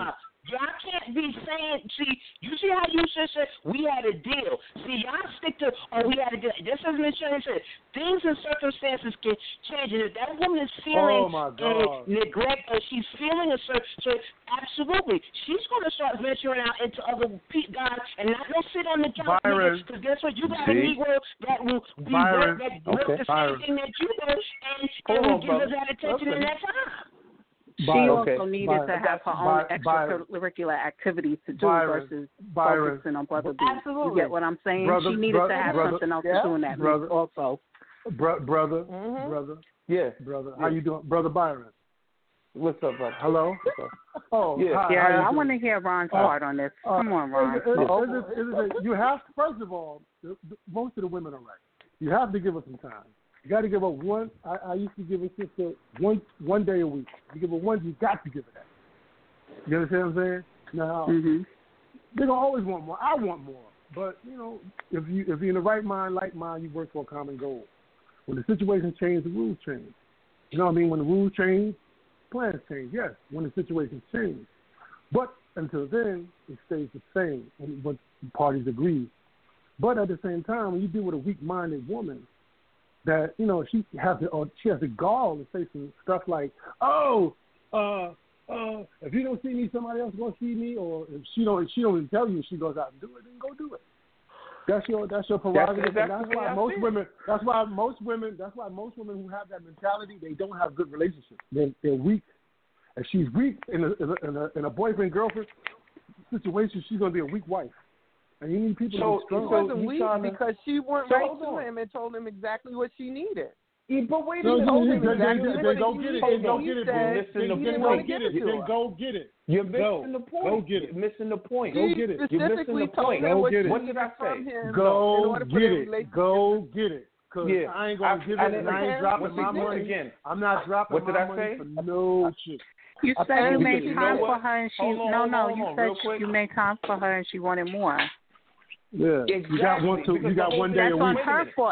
Y'all can't be saying, see, you see how you just said, we had a deal. See, y'all stick to, we had a deal. Just as Ms. Shirley said, things and circumstances can change. And if that woman is feeling neglect or she's feeling a certain, absolutely, she's going to start venturing out into other guys and not going to sit on the job. Because guess what? You got a Negro that will be work the same thing that you do and will give us that attention in that time. She also needed to have her own extracurricular activities to do versus focusing on Brother B. Absolutely. You get what I'm saying? Brother, she needed to have something else to do in that also. Brother. Yeah. Brother. How you doing? Brother Byron. What's up, brother? Hello? Oh, yeah. Yeah, I want to hear Ron's part on this. Come on, Ron. You have to, first of all, most of the women are right. You have to give her some time. You got to give her one. I used to give a sister one day a week. You give her one, you got to give her that. You understand what I'm saying? Now, they're gonna always want more. I want more, but if you're in the right mind, like mine, you work for a common goal. When the situation changes, the rules change. You know what I mean? When the rules change, plans change. Yes, when the situation changes, but until then, it stays the same when the parties agree. But at the same time, when you deal with a weak-minded woman, that she has the gall to say some stuff like, if you don't see me, somebody else gonna see me, or if she don't even tell you, she goes out and do it, then go do it. That's your prerogative. That's why most women who have that mentality, they don't have good relationships. They're weak. If she's weak in a boyfriend girlfriend situation, she's gonna be a weak wife. And you need people to be strong. She wasn't weak because she went right to him and told him exactly what she needed. Yeah, but wait a minute. Then go get it. Then go get it. Then go get it. You're missing the point. Go get it. You're missing the point. Go get it. You're missing the point. Go get it. What did I say? Go get it. Go get it. Because I ain't going to give it, and I ain't dropping my money. Again. I'm not dropping my money for no shit. You said you made time for her and she... You said you made time for her and she wanted more. Yeah, exactly. You got one day a week. That's on her fault.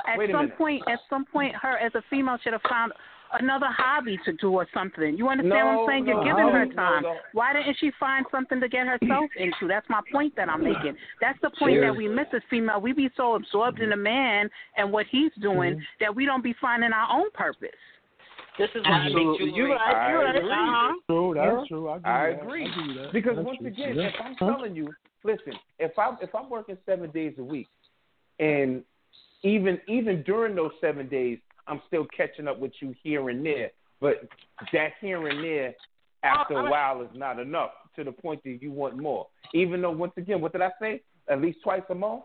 At some point, her as a female should have found another hobby to do or something. You understand what I'm saying? You're giving her time. Why didn't she find something to get herself into? That's my point that I'm making. That's the point that we miss as female. We be so absorbed in a man and what he's doing that we don't be finding our own purpose. This is why you're right. True, that's true. I agree. Because once again, if I'm telling you, listen, if I'm working 7 days a week, and even during those 7 days, I'm still catching up with you here and there. But that here and there, after a while, is not enough to the point that you want more. Even though, once again, what did I say? At least twice a month,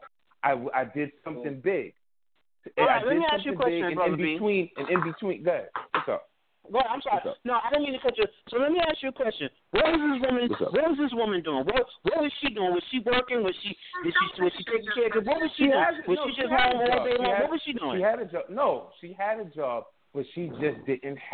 I did something big. All right, let me ask you a question, Brother B. In between, go ahead. What's up? Well, I'm sorry. No, I didn't mean to cut you. So let me ask you a question. What is this woman doing? What was she doing? Was she working? Was she taking care of? What was she doing? Was she just home all day long? What was she doing? She had a job. No, she had a job, but she just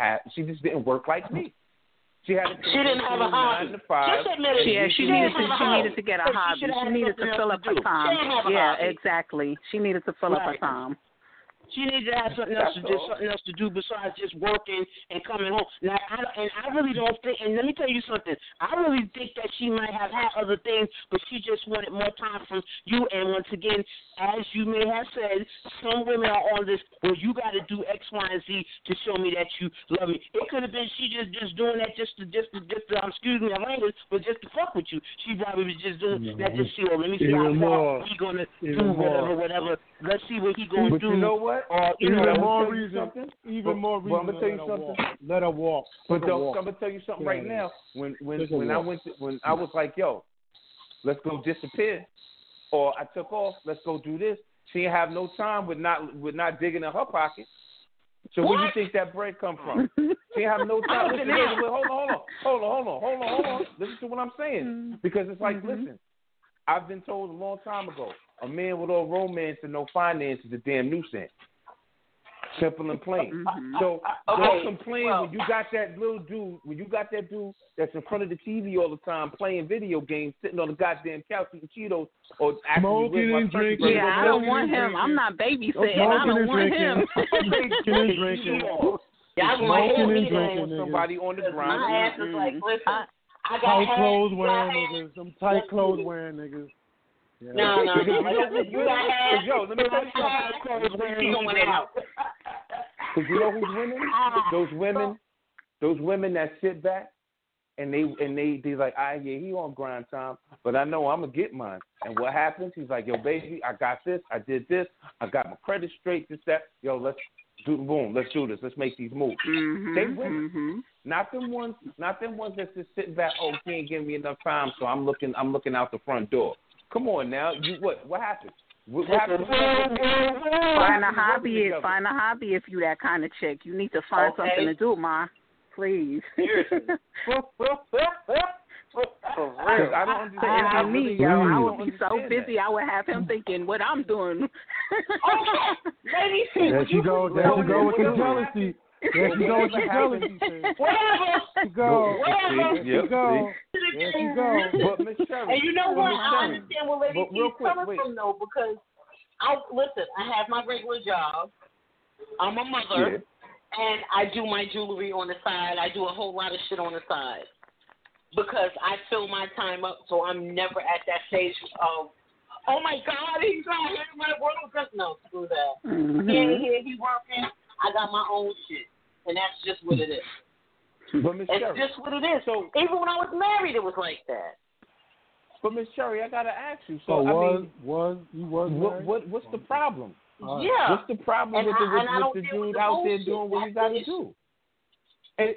didn't work like me. She didn't have a hobby. 9 to 5. She needed to get a hobby. She needed to fill up her time. Yeah, exactly. She needed to fill up her time. She needs to have something else to do besides just working and coming home. Now, I really don't think. And let me tell you something. I really think that she might have had other things, but she just wanted more time from you. And once again, as you may have said, some women are on this. Well, you got to do X, Y, and Z to show me that you love me. It could have been she just doing that just to excuse me, my language, but just to fuck with you. She probably was just doing that just see. Well, let me see how far he gonna do whatever. Let's see what he gonna do. You know what? Even more reason. I'm gonna tell you something. Let her walk. But I'm gonna tell you something right now. When I was like, yo, let's go disappear, or I took off, let's go do this. She didn't have no time with not digging in her pocket. So where do you think that bread come from? She didn't have no time. Listen, hold on. Listen to what I'm saying, because it's like, listen, I've been told a long time ago, a man with all romance and no finance is a damn nuisance. Simple and plain. So don't complain when you got that little dude, that's in front of the TV all the time playing video games, sitting on the goddamn couch eating Cheetos or smoking and drinking. Yeah, I don't want him. I'm not babysitting. I don't want him. Smoking and drinking. Smoking and drinking. Somebody on the ground. My ass is like, listen. tight clothes wearing niggas. Some tight clothes wearing niggas. Yeah. No. You got hands. Yo, let me tell you something. Because you know who's winning? Those women that sit back and they like, he on grind time, but I know I'm gonna get mine. And what happens? He's like, yo, baby, I got this, I did this, I got my credit straight, this, that. Yo, let's do this, let's make these moves. Mm-hmm. They win. Not them ones that's just sitting back, he ain't giving me enough time, so I'm looking out the front door. Come on now, what happened? What happened? Find a hobby if you that kind of chick. You need to find something to do, Ma. Please. Seriously. For real. I don't understand. I would be so busy. I would have him thinking what I'm doing. Ladies, there she go with the jealousy. There she go with the jealousy. There she go. But Miss Sherry, and you know what? I understand where Lady T's coming from, though, because I have my regular job. I'm a mother, and I do my jewelry on the side. I do a whole lot of shit on the side because I fill my time up, so I'm never at that stage of, oh my God, he's not here, my world. No, screw that. Mm-hmm. He ain't here, he working. I got my own shit, and that's just what it is. But Miss Sherry, it's just what it is. So even when I was married, it was like that. But Miss Sherry, I gotta ask you. So what's the problem? Yeah. What's the problem with the dude out there doing what he got to do? And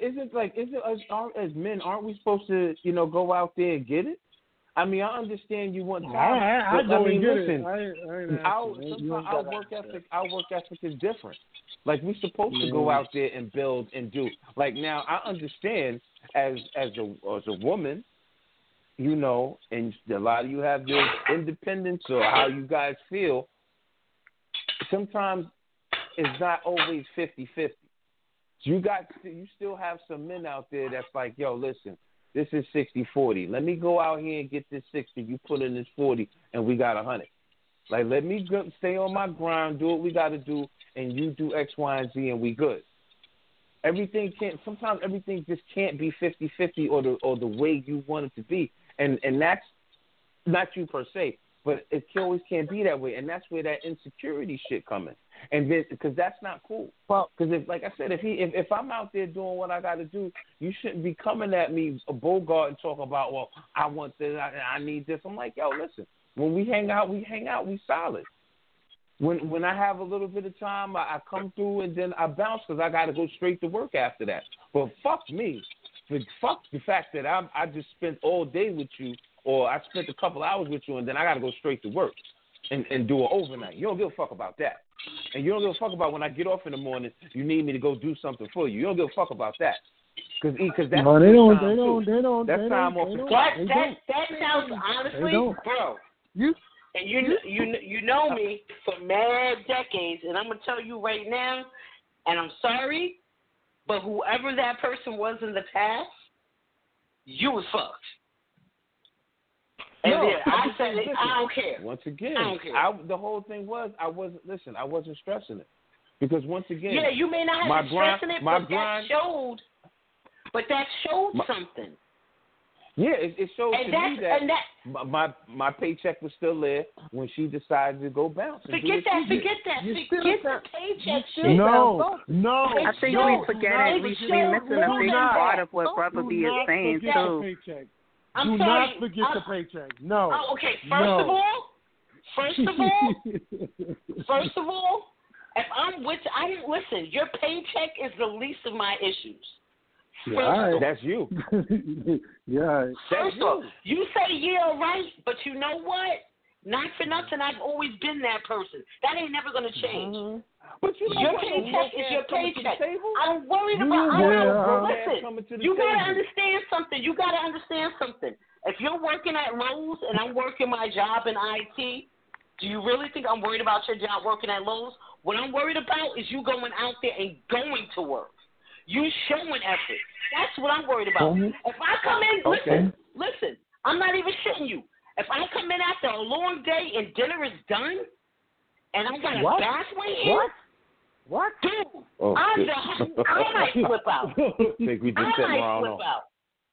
as men, aren't we supposed to, go out there and get it? I mean, I understand you want time. I go and get listen, it. Our work ethic is different. Like, we're supposed to go out there and build and do. Like, now, I understand as a woman, and a lot of you have your independence or how you guys feel. Sometimes it's not always 50-50. You still have some men out there that's like, yo, listen, this is 60-40. Let me go out here and get this 60. You put in this 40, and we got 100. Like, let me stay on my grind, do what we got to do, and you do X, Y, and Z, and we good. Sometimes everything just can't be 50-50 or the way you want it to be. And that's not you per se, but it always can't be that way. And that's where that insecurity shit comes in. And because that's not cool. Well, because like I said, if I'm out there doing what I got to do, you shouldn't be coming at me a Bogart and talking about, well, I want this, I need this. I'm like, yo, listen, when we hang out, we solid. When I have a little bit of time, I come through and then I bounce because I got to go straight to work after that. But fuck me. Fuck the fact that I just spent all day with you, or I spent a couple hours with you, and then I got to go straight to work and do an overnight. You don't give a fuck about that. And you don't give a fuck about when I get off in the morning, you need me to go do something for you. You don't give a fuck about that. Because that's no, they don't. That's time off the clock. That sounds, honestly, bro. You know me for mad decades, and I'm going to tell you right now, and I'm sorry, but whoever that person was in the past, you was fucked. And I said it, I don't care. Once again, I don't care. The whole thing was, I wasn't stressing it. Because once again, yeah, you may not have been stressing it, but that showed something. Yeah, it showed to me that my paycheck was still there when she decided to go bounce. Forget that. Forget the paycheck shit. No. I think we forget it. We missing a big part of what Brother B is saying, too. Do not forget the paycheck. No. Oh, okay, first of all, if I'm with, listen, your paycheck is the least of my issues. That's you. Yeah. First of all, you say yeah, right, but you know what? Not for nothing, I've always been that person. That ain't never gonna change. Mm-hmm. But your paycheck is your paycheck. I'm worried about. Listen, you gotta understand something. If you're working at Lowe's and I'm working my job in IT, do you really think I'm worried about your job working at Lowe's? What I'm worried about is you going out there and going to work. You showing effort. That's what I'm worried about. Mm-hmm. If I come in, listen, I'm not even shitting you. If I come in after a long day and dinner is done, and I got a bath waiting, what? Dude, I might flip out. Think we just I might flip out.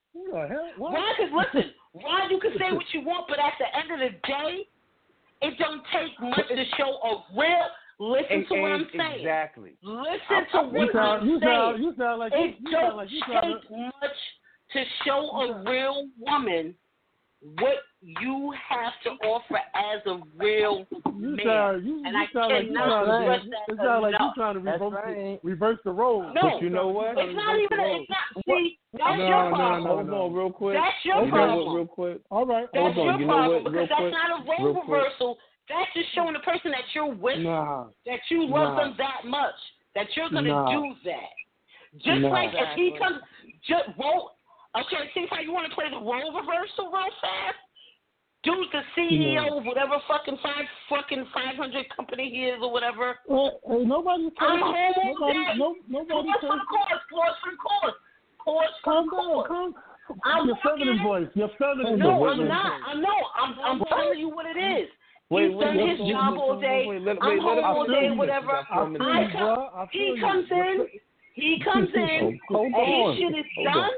Who the hell? What? Ron, because listen, Ron, you can say what you want, but at the end of the day, it don't take much to show a real. Listen to what I'm saying. Exactly. Listen to what I'm saying. You sound like it don't take much to show a real woman what you have to offer as a real man. I cannot stress that enough. It sounds like you're trying to reverse the role. No, but you know what? It's not even. See, that's your problem. Hold on, real quick. That's your problem. Real quick. All right. That's your problem because that's quick. not a role reversal. That's just showing the person that you're with, that you love them that much, that you're going to do that. Just like if he comes, just roll. Okay, see how you want to play the role reversal real fast? Dude's the CEO of whatever fucking 500 company he is or whatever. Nobody cares. I'm home all day. Nobody cares. Pause. Calm down. Your feminine voice. No, I'm not. I'm telling you what it is. He's done his job all day. I'm home all day, whatever. He comes in, and his shit is done.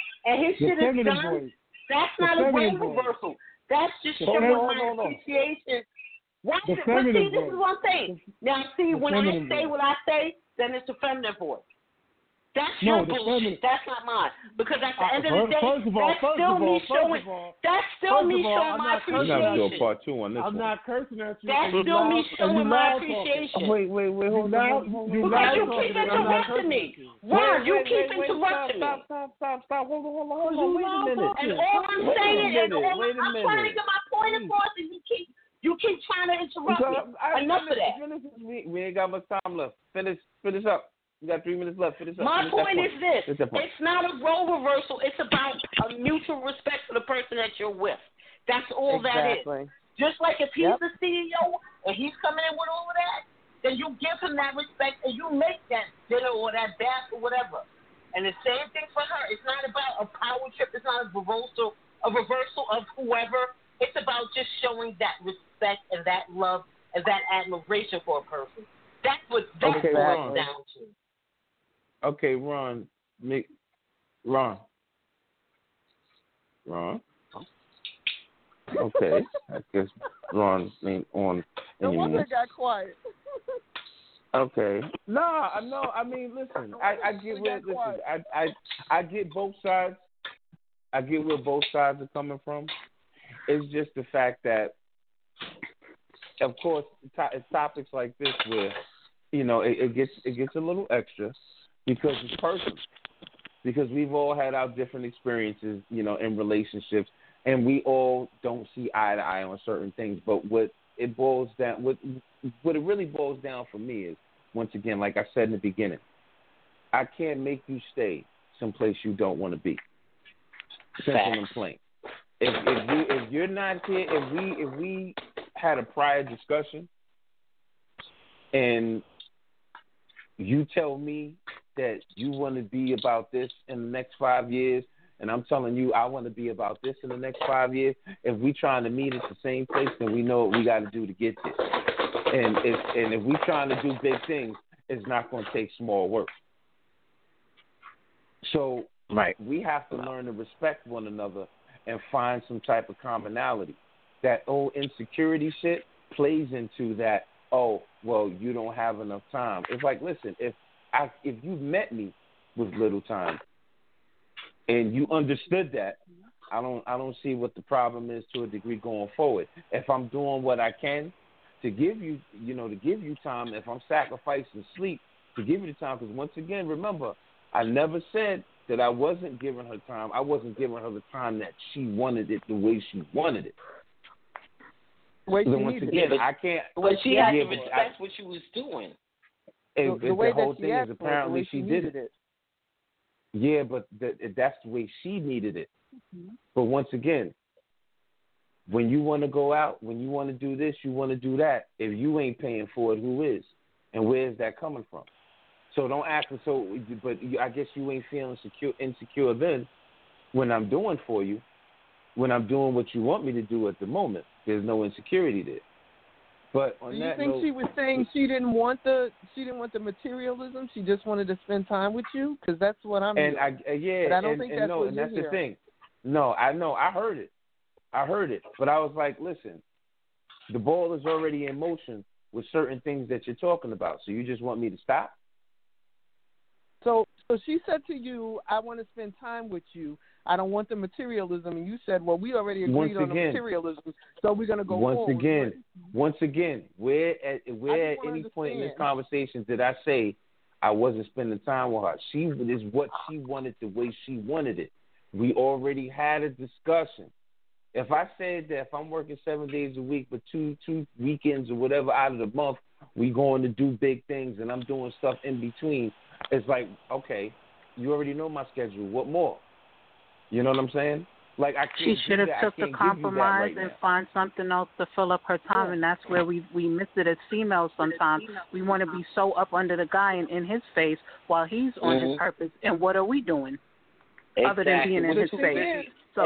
That's not a role reversal. That's just showing my appreciation. Watch it. But see, this is one thing. Now, see, when I say what I say, then it's a feminine voice. That's your bullshit. That's not mine. Because at the end of the day, that's still me showing my appreciation. We're not doing part 2 on this one. I'm not cursing at you. That's still me showing my appreciation. Wait, hold on. Because you keep interrupting me. Ron, you keep interrupting me. Stop. Hold on. Wait a minute. And all I'm saying is, I'm trying to get my point across, and you keep trying to interrupt me. Enough of that. We ain't got much time left. Finish up. You got 3 minutes left. Finish up. My point is this. It's not a role reversal. It's about a mutual respect for the person that you're with. That's all that is. Just like if he's the CEO and he's coming in with all of that, then you give him that respect and you make that dinner or that bath or whatever. And the same thing for her. It's not about a power trip. It's not a reversal of whoever. It's about just showing that respect and that love and that admiration for a person. That's what that boils down to. Okay, Ron. Okay, I guess Ron ain't on anymore. No wonder got quiet. Okay. No. I mean, listen. I get where. Listen. I get both sides. I get where both sides are coming from. It's just the fact that, of course, it's topics like this where, it gets a little extra. Because it's personal. Because we've all had our different experiences, in relationships, and we all don't see eye to eye on certain things. But what it really boils down for me is, once again, like I said in the beginning, I can't make you stay someplace you don't want to be. Simple and plain. If you're not here, if we had a prior discussion, and you tell me that you want to be about this in the next 5 years, and I'm telling you I want to be about this in the next 5 years, if we trying to meet at the same place, then we know what we got to do to get there. And if we trying to do big things, it's not going to take small work. So we have to learn to respect one another and find some type of commonality. That old insecurity shit plays into that, oh, well, you don't have enough time. It's like, listen, if you've met me with little time and you understood that, I don't see what the problem is to a degree going forward. If I'm doing what I can to give you, to give you time, if I'm sacrificing sleep to give you the time, because once again, remember, I never said that I wasn't giving her time. I wasn't giving her the time that she wanted it the way she wanted it. Once again, I can't. But she had to respect what she was doing. The way the whole that she thing asked is for apparently it, she did it. Yeah, but that's the way she needed it. Mm-hmm. But once again, when you want to go out, when you want to do this, you want to do that, if you ain't paying for it, who is? And where is that coming from? So don't act so. But I guess you ain't feeling insecure then when I'm doing for you, when I'm doing what you want me to do at the moment. There's no insecurity there. But on Do you that think note, she was saying she didn't want the materialism? She just wanted to spend time with you? Because that's what I'm and hearing. But I don't think that's no, what and you're that's hearing. the thing. No, I know. I heard it, but I was like, listen, the ball is already in motion with certain things that you're talking about. So you just want me to stop? So she said to you, I want to spend time with you. I don't want the materialism. And you said, well, we already agreed on the materialism, so we're going to go forward. Once again, where at any point in this conversation did I say I wasn't spending time with her? She is what she wanted the way she wanted it. We already had a discussion. If I said that if I'm working 7 days a week, but two weekends or whatever out of the month, we going to do big things and I'm doing stuff in between, it's like, okay, you already know my schedule. What more? You know what I'm saying? Like I can't. She should have took the compromise and find something else to fill up her time, and that's where we miss it as females sometimes. We want to be so up under the guy and in his face while he's on his purpose. And what are we doing other than being in his face? So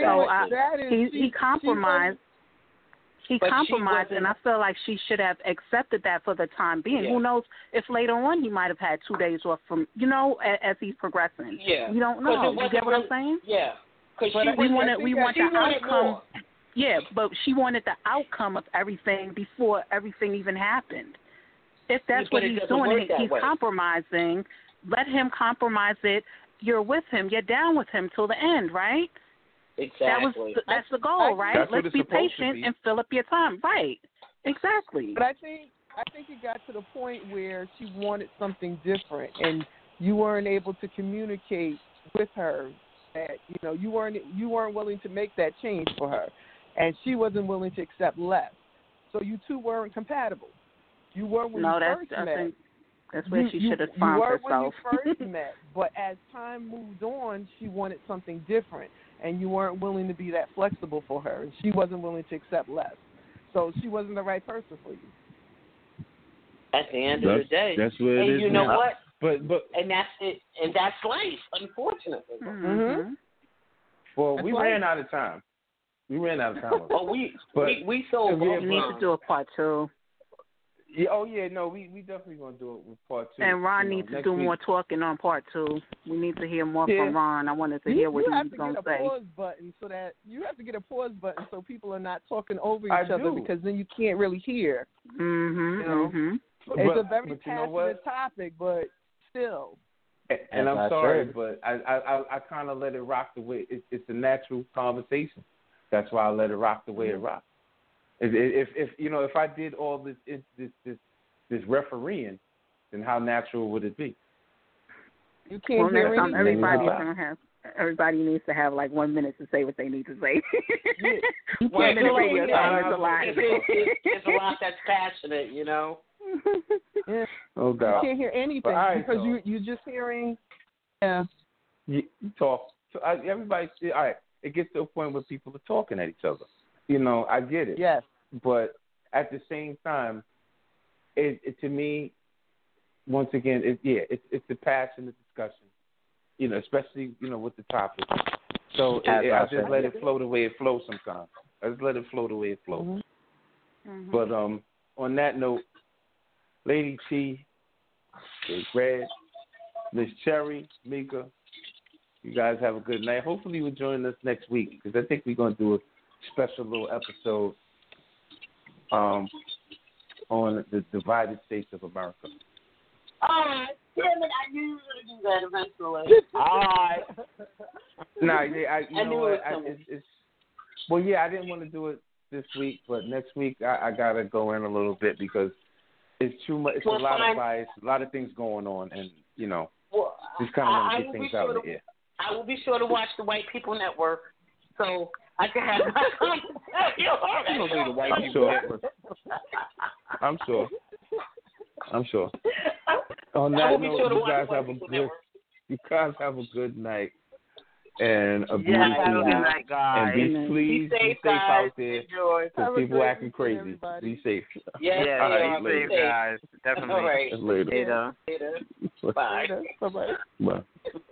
he compromised. He compromised, and I feel like she should have accepted that for the time being. Who knows if later on he might have had 2 days off from, as he's progressing. Yeah. We don't know. You get what I'm saying? Yeah. Because we want the outcome. More. Yeah, but she wanted the outcome of everything before everything even happened. If that's what he's doing, he's compromising. Let him compromise it. You're with him. You're down with him till the end, right? Exactly. That's the goal, right? Let's be patient and fill up your time. Right. Exactly. But I think it got to the point where she wanted something different, and you weren't able to communicate with her that you weren't willing to make that change for her, and she wasn't willing to accept less. So you two weren't compatible. You were when you first met. That's where she should have found herself. You were when you first met, but as time moved on, she wanted something different, and you weren't willing to be that flexible for her, and she wasn't willing to accept less. So she wasn't the right person for you. At the end of the day, that's what it is. And you know what? But and that's it, and that's life, unfortunately. Mm-hmm. Well, we ran out of time. We we so we need to do a part 2. Yeah, no, we definitely gonna do it with part 2. And Ron needs to do more talking on part 2. We need to hear more from Ron. I wanted to hear what he was gonna say. You have to get a pause button so people are not talking over each other, because then you can't really hear. It's a very passionate topic, but still. And I'm sorry, but I kind of let it rock the way it's a natural conversation. That's why I let it rock the way it rocks. If I did all this refereeing, then how natural would it be? You can't hear anything. Everybody needs to have like 1 minute to say what they need to say. You 1 minute radio time is a lot. It's a lot that's passionate, Yeah. No doubt. You can't hear anything because you're just hearing. Yeah. You talk. Everybody. All right. It gets to a point where people are talking at each other. I get it. Yes. But at the same time, it to me, once again, it's a passionate discussion. Especially with the topic. So I just let it flow the way it flows sometimes. I just let it flow the way it flows. Mm-hmm. But on that note, Lady T, Red, Miss Cherry, Mika, you guys have a good night. Hopefully you'll join us next week, because I think we're going to do a special little episode on the divided states of America. All right. Damn it, I knew you were going to do that eventually. All right. I didn't want to do it this week, but next week I got to go in a little bit because it's too much. It's a lot of bias, a lot of things going on, and, just kind of want to get things out of here. I will be sure to watch the White People Network so I can have my I'm sure. On that note, you guys have a good night and a beautiful night, guys. And be safe out there. Because people acting crazy. Be safe. Yeah, all right, later, guys. Definitely. All right. Later. Later. Bye. Bye-bye. Bye.